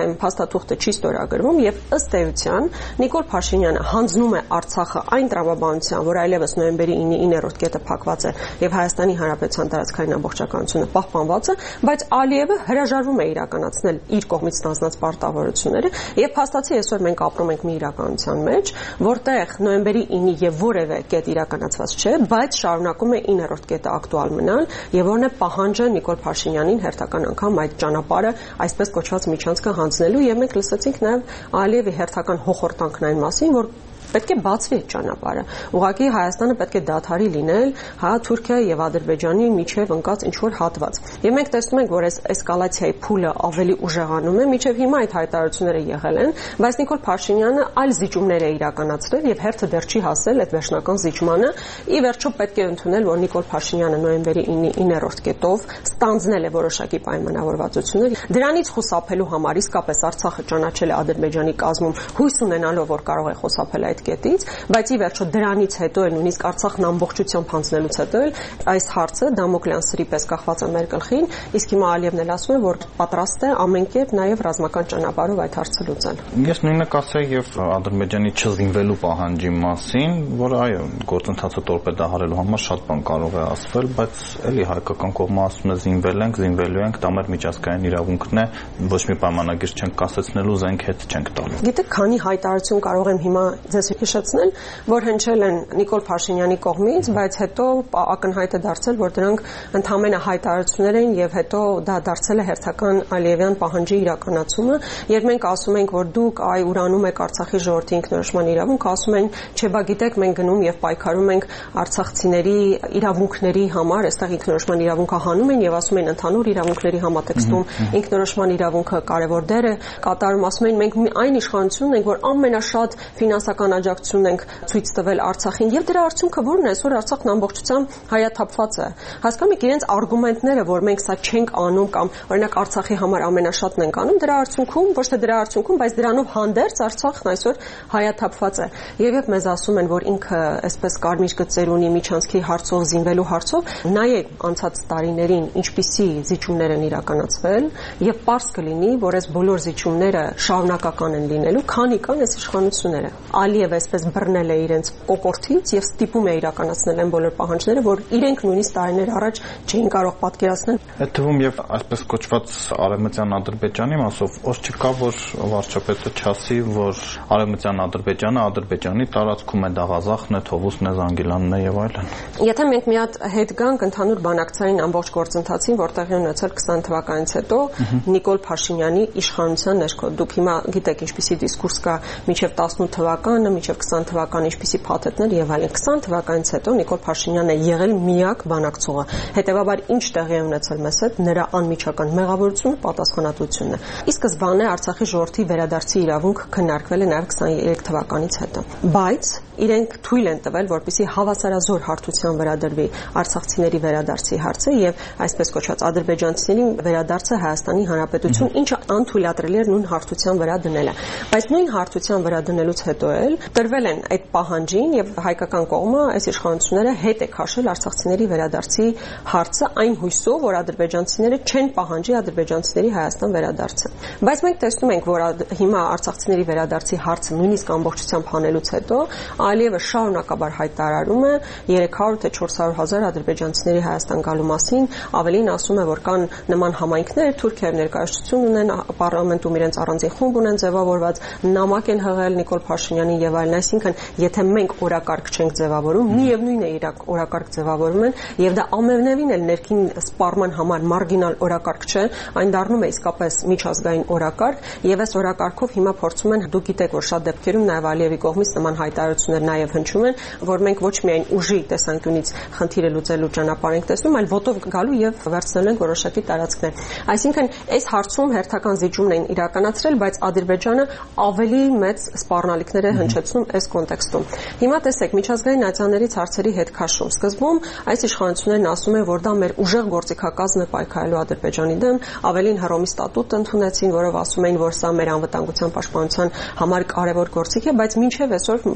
փաստաթուղթը չի ստորագրվում եւ ըստ էության Նիկոլ Փաշինյանը հանձնում է Արցախը այն տրամաբանության, որ այլևս նոյեմբերի 9-րդ կետը փակված է եւ Հայաստանի Հանրապետության տարածքային ամբողջականությունը պահպանված է, բայց Ալիևը հրաժարվում է իրականացնել իր կողմից ստանձնած պարտավորությունները եւ փաստացի այսօր մենք ապրում ենք մի իրականության մեջ, որտեղ նոյեմբերի 9-ի եւ որևէ կետ իրականացված չէ, բայց շարունակում է 9-րդ կետը ակտուալ մնալ եւ որն է պահանջը Նիկոլ Փաշինյանին հերթական անգամ այդ ճանապարհը այսպես կոչված միջանցքը հանձնելու եւ մենք լսեցինք նաեւ Ալիևի հերթական հոխորտանքն այն մասին, որ պետք է բացվի այդ ճանապարհը։ Ուղղակի Հայաստանը պետք է դադարի լինել, Թուրքիայի եւ Ադրբեջանի միջև ընկած ինչ որ հատված։ Եվ մենք տեսնում ենք, որ այս էսկալացիայի փուլը ավելի ուժեղանում է, միջև հիմա այդ հայտարարությունները եղել են, բայց Նիկոլ Փաշինյանը այլ զիջումներ է իրականացրել եւ հերթը դեռ չի հասել այդ վերջնական զիջմանը։ Ի վերջո պետք է ընդունել, որ Նիկոլ Փաշինյանը նոյեմբերի 9-րդ կետով ստանձնել է որոշակի պայմանավորվածություններ։ Դրանից խուսափելու համար իսկապես Արցախը ճանաչել է Ադրբեջանի կազմում, հույս ունենալով, որ կարող է խուսափել այդ կետից, բայց ի վերջո դրանից հետո էլ նույնիսկ Արցախն ամբողջությամբ հանձնելուց հետո էլ այս հարցը Դամոկլեան սրի պես կախված է մեր գլխին, իսկ հիմա Ալիևն էլ ասում է, որ պատրաստ է ամեն կերպ նաև ռազմական ճանապարհով այդ հարցը լուծել։ Ես նույնը կասեի եւ Ադրբեջանի չզինվելու պահանջի մասին, որ այո, գործընթացը տորպեդահարելու համար շատ բան կարող է ասվել, բայց էլի հայկական կողմը ասում է զինվելու ենք, դա մեր միջազգային իրավունքն է, ոչ մի պայմանագիր չենք կասեցնելու, զենք հետ չենք տալու։ Գիտեք, քանի հայտարարություն կարող եմ հիմա ձեզ հիշեցնել, որ հնչել են Նիկոլ Փաշինյանի կողմից, բայց հետո ակնհայտ է դարձել, որ դրանք ընդհանրապես հայտարարություններ են եւ հետո դա դարձել է հերթական Ալիևյան պահանջի իրականացումը, երբ մենք ասում ենք, որ դուք ուրանում եք Արցախի ժողովրդի ինքնորոշման իրավունք, ասում են, չէ, բա գիտեք, մենք գնում եւ պայքարում ենք արցախցիների իրավունքների համար, այստեղ ինքնորոշման իրավունքը հանում են եւ ասում են ընդհանուր իրավունքների համատեքստում ինքնորոշման իրավունքը կարեւոր դեր է կատարում, ասում են մենք այն իշխանությունն ենք, որ ամենաշատ ֆինանսական աջակցություն ենք ցույց տվել Արցախին եւ դրա արդյունքը որն է, այսօր Արցախն ամբողջությամբ հայաթափված է։ Հասկանում եք իրենց արգումենտները, որ մենք սա չենք անում կամ օրինակ Արցախի համար ամենաշատն ենք անում, դրա արդյունքում, ոչ թե դրա արդյունքում, բայց դրանով հանդերձ Արցախն այսօր հայաթափված է։ Եվ մեզ ասում են, որ ինքը այսպես կարմիր գծեր ունի միջանցքի հարցով, զինվելու հարցով, նայեք անցած տարիներին ինչպիսի զիջումներ են իրականացվել եւ պարզ կլինի, որ այս բոլոր զիջումները շարունակական են լինելու, քանի կան այս իշխանությունները։ Ալիևը այսպես բռնել է իրենց կոկորտից եւ ստիպում է իրականացնել այն բոլոր պահանջները, որ իրենք նույնիսկ տարիներ առաջ չէին կարող պատկերացնել։ Այդ թվում եւ այսպես կոչված արևմտյան Ադրբեջանի մասով ոչ չկա, որ վարչապետը չասի, որ արևմտյան Ադրբեջանը Ադրբեջանի տարածքում է, դա Ղազախն է, Թովուսն է, Զանգիլանն է եւ այլն։ Եթե մենք մի հատ հետ գանք ընդհանուր բանակցային ամբողջ գործընթացին, որտեղ է ունեցել 20 թվականից հետո Նիկոլ Փաշինյանի իշխանության ներքո, դուք հիմա գիտեք ինչպիսի դիսկուրս կա մինչև 18 թվականը, մինչև 20 թվականը ինչպիսի փաթեթներ եւ այլն։ 20 թվականից հետո Նիկոլ Փաշինյանն է եղել միակ բանակցողը։ Հետևաբար ինչ տեղի է ունեցել մեզ հետ, նրա անմիջական մեղավորությունը, պատասխանատվությունն է։ Ի սկզբանե Արցախի ժողովրդի վերադարձի իրավունք քննարկվել է նաեւ 23 թվականից հետո։ Բայց իրենք թույլ են տվել, որպեսզի հավասարազոր հարթության վրա դրվի արցախցիների վերադարձի հարցը եւ այսպես կոչված ադրբեջանցիների վերադարձը Հայաստանի Հանրապետություն, ինչը անթույլատրելի էր նույն հարթության վրա դնելը։ Բայց նույն հարթության վրա դնելուց հետո էլ տրվել են այդ պահանջին եւ հայկական կողմը այս իշխանությունները հետ է քաշել արցախցիների վերադարձի հարցը այն հույսով, որ ադրբեջանցիները չեն պահանջի ադրբեջանցիների Հայաստան վերադարձը։ Բայց մենք տեսնում ենք, որ հիմա արցախցիների վերադարձի հարցը նույնիսկ ամբողջությամբ հանելուց հետո Ալիևը շարունակաբար հայտարարում է 300 թե 400 հազար ադրբեջանցիների Հայաստան գալու մասին, ավելին ասում է, որ կան նման համայնքներ, Թուրքիայում ներկայացություն ունեն, պարլամենտում իրենց առանձին խումբ ունեն ձևավորված, նամակ են հղել Նիկոլ Փաշինյանին եւ այլն, այսինքն եթե մենք օրակարգ չենք ձևավորում, միևնույն է իրակ օրակարգ ձևավորում են եւ դա ամենևին էլ ներքին սպառման համար մարգինալ օրակարգ չէ, այն դառնում է իսկապես միջազգային օրակարգ եւ այս օրակարգով հիմա փորձում են, դուք գիտեք, որ շատ դեպքերում նաեւ Ալիևի կողմից նման հայտարարություններ նաեւ հնչում են, որ մենք ոչ միայն ուժի տեսանկյունից խնդիրը լուծելու ճանապարհ ենք տեսնում, այլ ոտով գալու եւ վերցնելու ենք որոշակի տարածքներ։ Այսինքն այս հարցում հերթական զիջումն են իրականացրել, բայց Ադրբեջանը ավելի մեծ սպառնալիքներ է հնչեցնում այս կոնտեքստում։ Հիմա տեսեք, միջազգային նացիաներից հարցերի հետ քաշում։ Սկզբում այս իշխանություններն ասում են, որ դա մեր ուժեղ գործիքակազմն է պայքարելու Ադրբեջանի դեմ, ավելին Հռոմի ստատուտ ընդունեցին, որով ասում էին, որ սա մեր անվտանգության պաշտպանության համար կարևոր գործիք է, բայց մինչև այսօր մեկ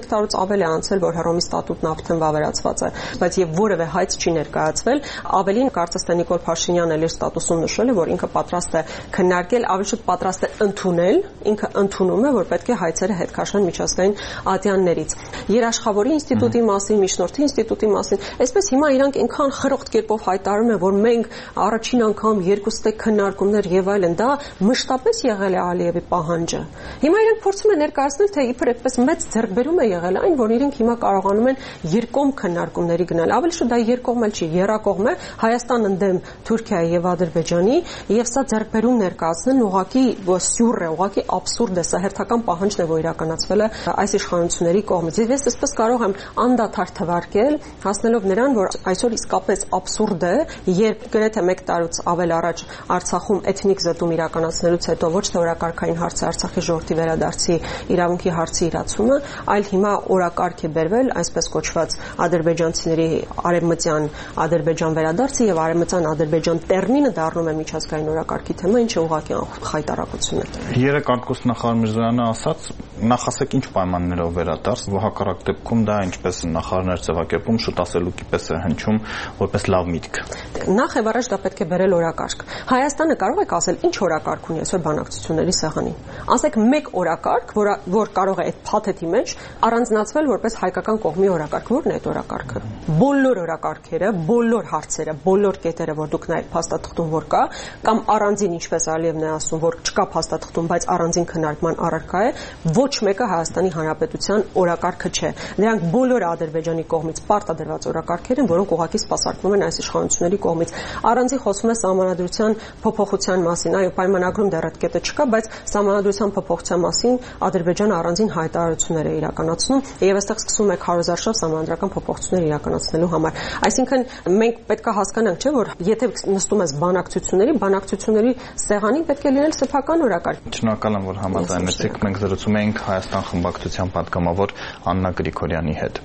1 տարուց ավել է անցել, որ Հռոմի ստատուտն արդեն վավերացված է, բայց եւ որևէ հայց չի ներկայացվել, ավելին կարծես թե Նիկոլ Փաշինյանն էլ իր ստատուսում նշել է, որ ինքը պատրաստ է քննարկել, ավելի շուտ պատրաստ է ընդունել, ինքը ընդունում է, որ պետք է հայցերը հետ քաշեն միջազգային ատյաններից։ Երաշխավորի ինստիտուտի մասին, միջնորդի ինստիտուտի մասին, այսպես հիմա իրանք այնքան խրոխտ կերպով հայտարարում են, որ մենք առաջին անգամ 2 ստեկ քննարկումներ եւ այլն, դա մշտապես եղել է Ալիևի պահանջը։ Հիմա իրենք փորձում են ներկայացնել, թե իբր այդպես մեծ ձեռքբերում է եղել այն, որ իրենք հիմա կարողանում են երկկողմ քննարկումների գնալ։ Ավելի շուտ դա երկկողմ էլ չի, երակողմ է, Հայաստան ընդդեմ Թուրքիայի եւ Ադրբեջանի, եւ սա ձեռքբերում ներկայացնելն ուղղակի սյուռ է, ուղղակի աբսուրդ է, սա հերթական պահանջն է, որ իրականացվել է այս իշխանությունների կողմից։ Ես այսպես կարող եմ անդադար թվարկել, հասնելով նրան, որ այսօր իսկապես աբսուրդ է, երբ գրեթե 1 տարուց ավել առաջ Արցախում էթնիկ զտում իրականացնելուց հետո ոչ թե օրակարգային հարցը Արցախի ժողովրդի վերադարձի իրավունքի հարցի իրացումը, այլ հիմա օրակարգ է բերվել այսպես կոչված ադրբեջանցիների արևմտյան Ադրբեջան վերադարձը եւ արևմտյան Ադրբեջան տերմինը դառնում է միջազգային օրակարգի թեմա, ինչը ուղղակի խայտարակություն է։ Երեք արտգործնախարար Միրզոյանը ասաց, նախասեք ինչ պայմաններով վերադարձ, հակառակ դեպքում դա ինչպես նախարարներ ձևակերպում շուտ ասելուկի պես է հնչում որպես լավ միտք։ Նախ եւ առաջ դա պետք է բերել օրակարգ։ Հայաստանը կարող է ասել ինչ օրակարգ ունի այսօր բանակցությունների սեղանին։ Ասեք մեկ օրակարգ, որ կարող է այդ փաթեթի մեջ առանձնացվել որպես հայկական կողմի օրակարգ։ Որն է այդ օրակարգը։ Բոլոր օրակարգերը, բոլոր հարցերը, բոլոր կետերը, որ դուք նայեք փաստաթղթում որ կա, կամ առանձին ինչպես Ալիևն է ասում, որ չկա փաստաթղթում, բայց առանձին քննարկման առարկա է, ոչ մեկը Հայաստանի Հանրապետության օրակարգը չէ։ Դրանք բոլորը Ադրբեջանի կողմից պարտադրված օրակարգեր են, որոնք ուղղակի սպասարկվում են այս իշխանությունների կողմից։ Առանձին խոսում է սահմանադրության փոփոխության մասին, այո, պայմանագրում դեռ այդ կետը չկա, բայց սահմանադրության փոփոխության մասին Ադրբեջանը առանձին հայտարարություններ է իրականացնում եւ այստեղ սկսում է քարոզարշավ սահմանադրական փոփոխություններ իրականացնելու համար։ Այսինքն մենք պետք է հասկանանք, չէ, որ եթե նստում ես բանակցությունների սեղանին պետք է լինել սեփական օրակարգ։ Շնորհակալ եմ, որ համաձայնեցիք։ Մենք զրուցում էինք Հայաստան խմբակցության պատգամավոր Աննա Գրիգորյանի հետ։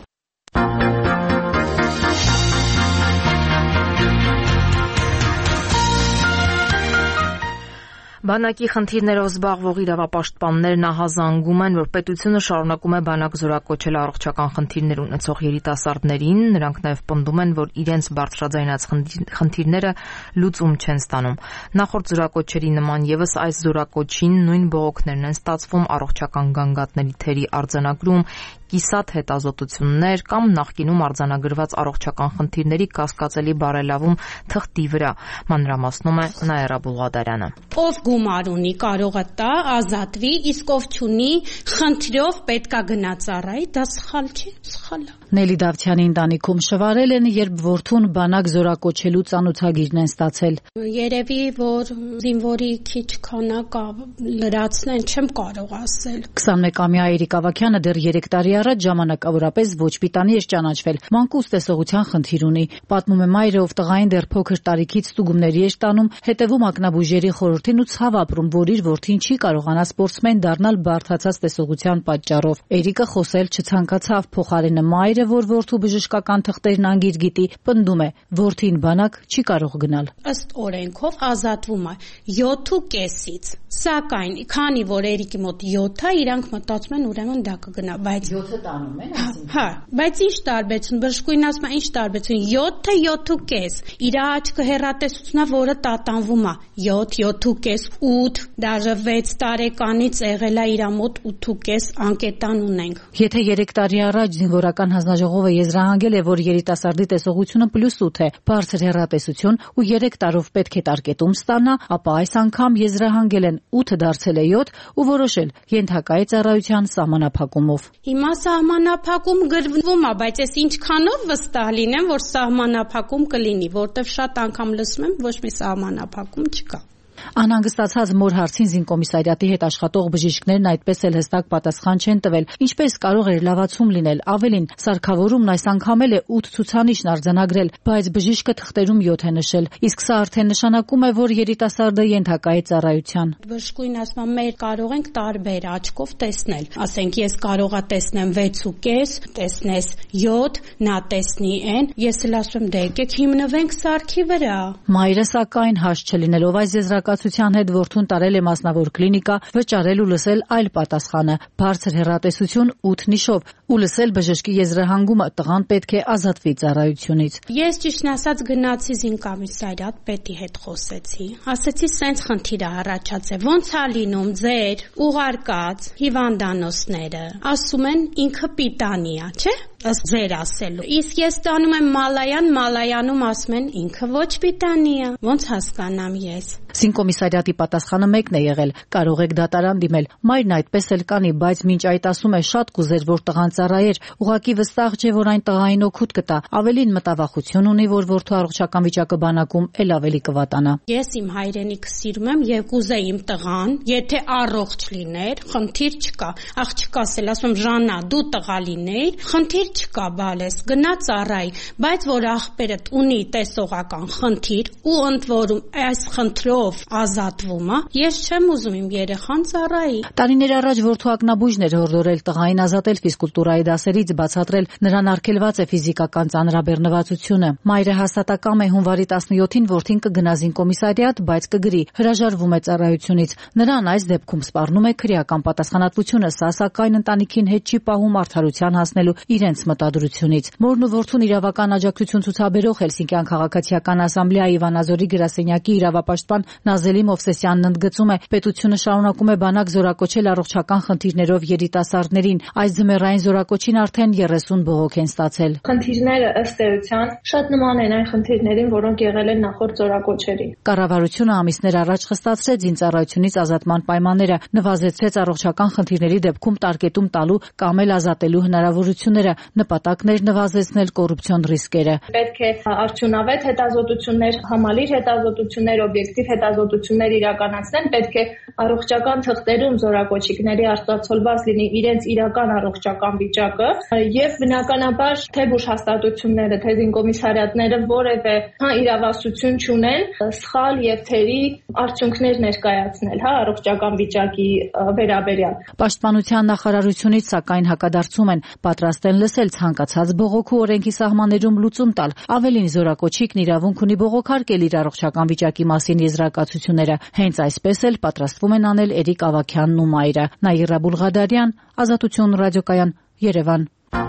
Բանակի խնդիրներով զբաղվող իրավապաշտպաններն ահազանգում են, որ պետությունը շարունակում է բանակ զորակոչել առողջական խնդիրներ ունեցող երիտասարդներին, նրանք նաև պնդում են, որ իրենց բարձրաձայնած խնդիրները լուծում չեն ստանում։ Նախորդ զորակոչերի նման եւս այս զորակոչին նույն բողոքներն են ստացվում առողջական գանգատների թերի արձանագրում, կիսատ հետազոտություններ կամ նախկինում արձանագրված առողջական խնդիրների կասկածելի բարելավում թղթի վրա, մանրամասնում է Նաիրա Բուլղադարյանը։ Ով գումար ունի կարող է տա, ազատվի, իսկ ով չունի, խնդրով պետքա գնա ծառայի, դա սխալ չի, սխալ է։ Նելի Դավթյանի ընտանիքում շվարել են, երբ որդուն բանակ զորակոչելու ծանոթագիրն են ստացել։ Երևի որ զինվորի քիչ քանակ լրացնեն, չեմ կարող ասել։ 21-ամյա Երիկ Ավագյանը դեռ 3 տարի առաջ ժամանակավորապես ոչ պիտանի էր ճանաչվել, մանկուց տեսողության խնդիր ունի։ Պատմում է մայրը, ով տղային դեռ փոքր տարիքից ստուգումների էր տանում, հետևում ակնաբուժերի խորհրդին ու ցավ ապրում, որ իր որդին չի կարողանա սպորտսմեն դառնալ բարդացած տեսողության պատճառով։ Երիկը խոսել չցանկացավ, փոխարենը մայրը, որ որդու բժշկական թղթերն անգիր գիտի, պնդում է, որդին բանակ չի կարող գնալ։ Ըստ օրենքով ազատվում է 7.5-ից, սակայն քանի որ Երիկի մոտ 7-ը, իրանք մտածում են ուրեմն դա կգնա, բայց 7-ը տանում են, այսինքն։ Հա, բայց ինչ տարբերություն, բժշկուհին ասում է, ինչ տարբերություն, 7-ը 7.5, իր աչքը հեռատեսությունա, որը տատանվում է, 7, 7.5, 8, դաժե 6 տարեկանից եղել է իր մոտ 8.5 անկետան ունենք։ Եթե 3 տարի առաջ զինվորական հանձնաժողովը եզրահանգել է, որ երիտասարդի տեսողությունը +8 է, բարձր հեռատեսություն ու 3 տարով պետք է տարկետում ստանա, ապա այս անգամ եզրահանգել են 8 դարձել է 7 ու որոշել ենթակա է ծառայության սահմանափակումով։ Հիմա սահմանափակում գրվում է, բայց ես ինչքանով վստահ լինեմ, որ սահմանափակում կլինի, որտեվ շատ անգամ լսում եմ, ոչ մի սահմանափակում չկա։ Անհանգստացած մոր հարցին զինկոմիսարիատի հետ աշխատող բժիշկներն այդպես էլ հստակ պատասխան չեն տվել, ինչպես կարող էր լավացում լինել, ավելին, սարքավորումն այս անգամ էլ է 8 ցուցանիշն արձանագրել, բայց բժիշկը թղթերում 7 է նշել, իսկ սա արդեն նշանակում է, որ երիտասարդը ենթակա է ծառայության։ Բժշկուհին ասում է, մեր կարող ենք տարբեր աչքով տեսնել, ասենք ես կարողա տեսնեմ 6.5, տեսնես 7, նա տեսնի n, ես էլ ասում դե եկեք հիմնվենք սարքի վրա։ Մայրը սակայն հաշ չլինելով այս եզրակացության կապակցության հետ որդուն տարել է մասնավոր կլինիկա, վճարել ու լսել այլ պատասխանը՝ բարձր հեռատեսություն 8 նիշով ու լսել բժշկի եզրահանգումը՝ տղան պետք է ազատվի ծառայությունից։ Ես ճիշտն ասած գնացի զինկոմիսարիատ, պետի հետ խոսեցի։ Ասեցի սենց խնդիր է առաջացել, ոնց է լինում ձեր ուղարկած հիվանդանոցները։ Ասում են ինքը պիտանի է, չէ՞։ Ըստ ձեր ասելու։ Իսկ ես տանում եմ Մալայանում ասում են ինքը ոչ պիտանի է։ Ոնց հասկանամ ես։ Զինկոմիսարիատի պատասխանը մեկն է եղել՝ կարող եք դատարան դիմել։ Մայրն այդպես էլ կանի, բայց մինչ այդ ասում է շատ կուզեր, որ տղան ծառայեր, ուղղակի վստահ չէ, որ այն տղային օգուտ կտա։ Ավելին մտավախություն ունի, որ որդու առողջական վիճակը բանակում էլ ավելի կվատանա։ Ես իմ հայրենիքը սիրում եմ եւ կուզեի իմ տղան, եթե առողջ լիներ, խնդիր չկա։ Աղջկաս էլ ասում Ժաննա, դու տղա լինեիր, խնդիր չկա, բալես, գնա ծառայի, բայց որ աղբերդ ունի տեսողական խնդիր ու ընդ որում այս խնդրով ազատվում է, ես չեմ ուզում իմ երեխան ծառայի։ Տարիներ առաջ որդու ակնաբույժն էր հորդորել տղային ազատել ֆիզկուլտուրայի դասերից, բացատրել նրան արգելված է ֆիզիկական ծանրաբեռնվածությունը։ Մայրը հաստատակամ է հունվարի 17-ին որդին կգնա զինկոմիսարիատ, բայց կգրի, հրաժարվում է ծառայությունից։ Նրան այս դեպքում սպառնում է քրեական պատասխանատվությունը, սա սակայն ընտանիքին հետ չի պահում արդարության հասնելու իրենց մտադրությունից։ Մորն ու որդուն իրավական աջակցություն ցուցաբերող Հելսինկյան քաղաքացիական ասամբլեայի Վանաձորի գրասենյակի իրավապաշտպան Նազելի Մովսեսյանն ընդգծում է, պետությունը շարունակում է բանակ զորակոչել առողջական խնդիրներով երիտասարդներին։ Այս ձմեռային զորակոչին արդեն 30 բողոք են ստացել։ Խնդիրները ըստ էության շատ նման են այն խնդիրներին, որոնք եղել են նախորդ զորակոչերին։ Կառավարությունը ամիսներ առաջ խստացրեց զինծառայությունից ազատման պայմանները, նվազեցրեց առողջական խնդիրների դեպքում տարկետում տալու կամ էլ ազատելու հնարավորությունները, նպատակն էր նվազեցնել կոռուպցիոն ռիսկերը։ Պետք է արդյունավետ հետազոտություններ, համալիր հետազոտություններ, օբյեկտիվ հետազոտություններ իրականացնել, պետք է առողջական թղթերում զորակոչիկների արտացոլված լինի իրենց իրական առողջական վիճակը եւ բնականաբար թե բուժհաստատությունները, թե զինկոմիսարիատները որևէ իրավասություն չունեն սխալ եւ թերի արդյունքներ ներկայացնել, առողջական վիճակի վերաբերյալ։ Պաշտպանության նախարարությունից սակայն հակադարձում են, պատրաստ են լսել ցանկացած բողոքի օրենքի սահմաններում լուծում տալ։ Ավելին զորակոչիկն իրավունք ունի բողոքարկել իր առողջական վիճակի մասին եզրակացությունները։ Հենց այսպես էլ պատրաստվում են անել Էրիկ Ավագյանն ու մայրը։ Նաիրա Բուլղադարյան, Ազատություն ռադիոկայան, Երևան։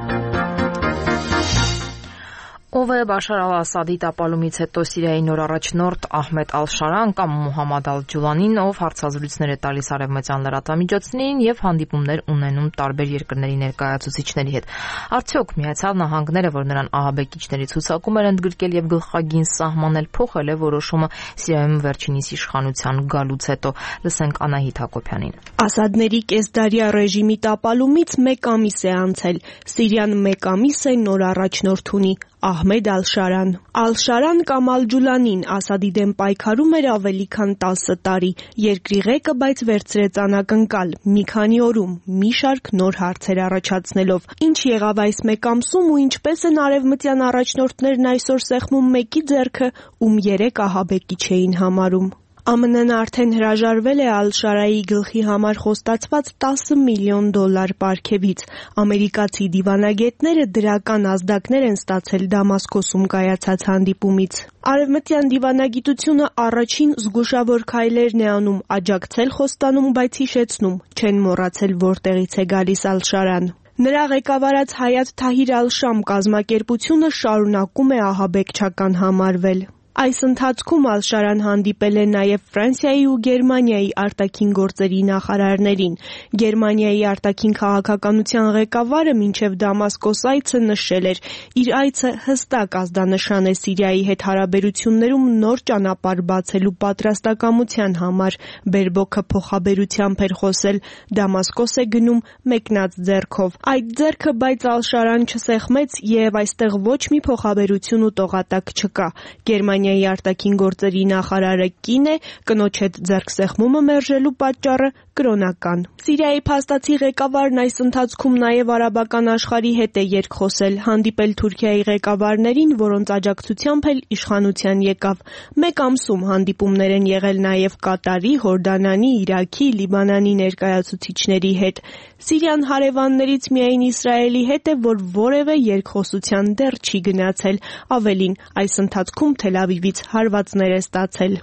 Ով է Բաշար ալ-Ասադի տապալումից հետո Սիրիայի նոր առաջնորդ Ահմեդ Ալ-Շարան կամ Մուհամմադ Ալ-Ջուլանին, ով հարցազրույցներ է տալիս արևմտյան լրատվամիջոցներին եւ հանդիպումներ ունենում տարբեր երկրների ներկայացուցիչների հետ։ Արդյոք Միացյալ Նահանգները, որ նրան ահաբեկիչների ցուցակում էր ընդգրկել եւ գլխագին սահմանել, փոխել է որոշումը Սիրիայում վերջինիս իշխանության գալուց հետո։ Լսենք Անահիտ Հակոբյանին։ Ասադների կեսդարյա ռեժիմի տապալումից 1 ամիս է անցել։ Սիրիան 1 ամիս է նոր առաջնորդ ունի՝ Ահմեդ Ալ-Շարան։ Ալ-Շարան կամ Ալ-Ջուլանին Ասադի դեմ պայքարում էր ավելի քան 10 տարի։ Երկրի ղեկը բայց վերցրեց անակնկալ մի քանի օրում, մի շարք նոր հարցեր առաջացնելով։ Ինչ եղավ այս 1 ամսում ու ինչպես են արևմտյան առաջնորդներն այսօր սեղմում մեկի ձեռքը, ում 3 ահաբեկիչ էին համարում։ ԱՄՆ-ն արդեն հրաժարվել է Ալ-Շարայի գլխի համար խոստացված $10 միլիոն պարգևից։ Ամերիկացի դիվանագետները դրական ազդակներ են ստացել Դամասկոսում կայացած հանդիպումից։ Արևմտյան դիվանագիտությունը առաջին զգուշավոր քայլերն է անում, աջակցել խոստանում, բայց հիշեցնում, չեն մոռացել որտեղից է գալիս Ալ-Շարան։ Նրա ղեկավարած Հայաթ Թահիր Ալ-Շամ կազմակերպությունը շարունակում է ահաբեկչական համարվել։ Այս ընթացքում Ալ-Շարան հանդիպել է նաև Ֆրանսիայի ու Գերմանիայի արտաքին գործերի նախարարներին։ Գերմանիայի արտաքին քաղաքականության ղեկավարը մինչև Դամասկոս այցը նշել էր, իր այցը հստակ ազդանշան է Սիրիայի հետ հարաբերություններում նոր ճանապարհ բացելու պատրաստակամության համար։ Բերբոքը փոխաբերությամբ էր խոսել, Դամասկոս է գնում մեկնած ձեռքով։ Այդ ձեռքը բայց Ալ-Շարան չսեղմեց եւ այստեղ ոչ մի փոխաբերություն ու տողատակ չկա։ Գերմանիայի արտաքին գործերի նախարարը կին է, կնոջ հետ ձեռքսեղմումը մերժելու պատճառը կրոնական։ Սիրիայի փաստացի ղեկավարն այս ընթացքում նաև արաբական աշխարհի հետ է երկխոսել, հանդիպել Թուրքիայի ղեկավարներին, որոնց աջակցությամբ էլ իշխանության եկավ։ 1 ամսում հանդիպումներ են եղել նաև Կատարի, Հորդանանի, Իրաքի, Լիբանանի ներկայացուցիչների հետ։ Սիրիան հարևաններից միայն Իսրայելի հետ է, որ որևէ երկխոսության դեռ չի գնացել։ Ավելին, այս ընթացքում Թել Ավիվից հարվածներ է ստացել։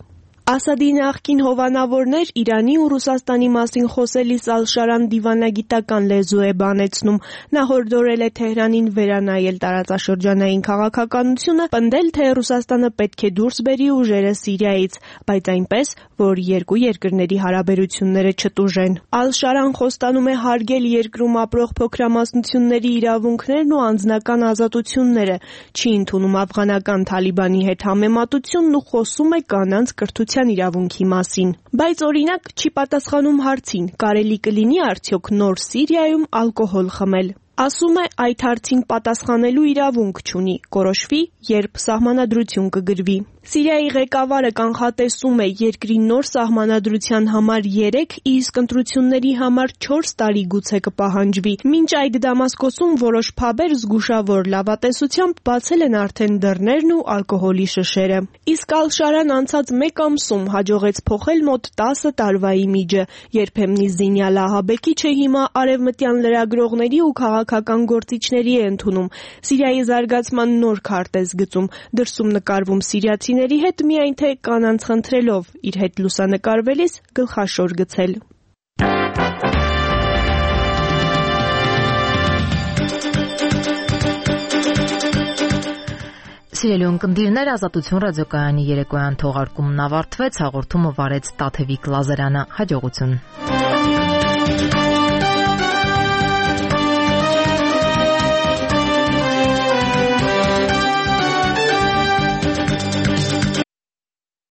Ասադի նախկին հովանավորներ Իրանի ու Ռուսաստանի մասին խոսելիս Ալ-Շարան դիվանագիտական լեզու է բանեցնում։ Նա հորդորել է Թեհրանին վերանայել տարածաշրջանային քաղաքականությունը, պնդել, թե Ռուսաստանը պետք է դուրս բերի ուժերը Սիրիայից, բայց այնպես, որ երկու երկրների հարաբերությունները չտուժեն։ Ալ-Շարան խոստանում է հարգել երկրում ապրող փոքրամասնությունների իրավունքներն ու անձնական ազատությունները, չի ընդունում աֆղանական Թալիբանի հետ համեմատությունն ու խոսում է կանանց կրթության իրավունքի մասին։ Բայց օրինակ չի պատասխանում հարցին՝ կարելի կլինի արդյոք նոր Սիրիայում ալկոհոլ խմել։ Ասում է, այդ հարցին պատասխանելու իրավունք չունի, կորոշվի, երբ սահմանադրություն կգրվի։ Սիրիայի ղեկավարը կանխատեսում է երկրի նոր սահմանադրության համար 3, իսկ ընտրությունների համար 4 տարի գուցե կպահանջվի։ Մինչ այդ Դամասկոսում որոշ փաբեր զգուշավոր լավատեսությամբ բացել են արդեն դռներն ու ալկոհոլի շշերը։ Իսկ Ալ-Շարան անցած 1 ամսում հաջողեց փոխել մոտ 10 տարվա իմիջը, երբեմնի զինյալ ահաբեկիչը հիմա արևմտյան լրագրողների ու քաղաքական գործիչների է ընդունում։ Սիրիայի զարգացման նոր քարտեզ գծում, դրսում նկարվում սիրիացիների հետ միայն թե կանանց խնդրելով իր հետ լուսանկարվելիս գլխաշոր գցել։ Սիրելի ունկնդիրներ, Ազատություն ռադիոկայանի երեկոյան թողարկումն ավարտվեց, հաղորդումը վարեց Տաթևիկ Լազարյանը։ Հաջողություն։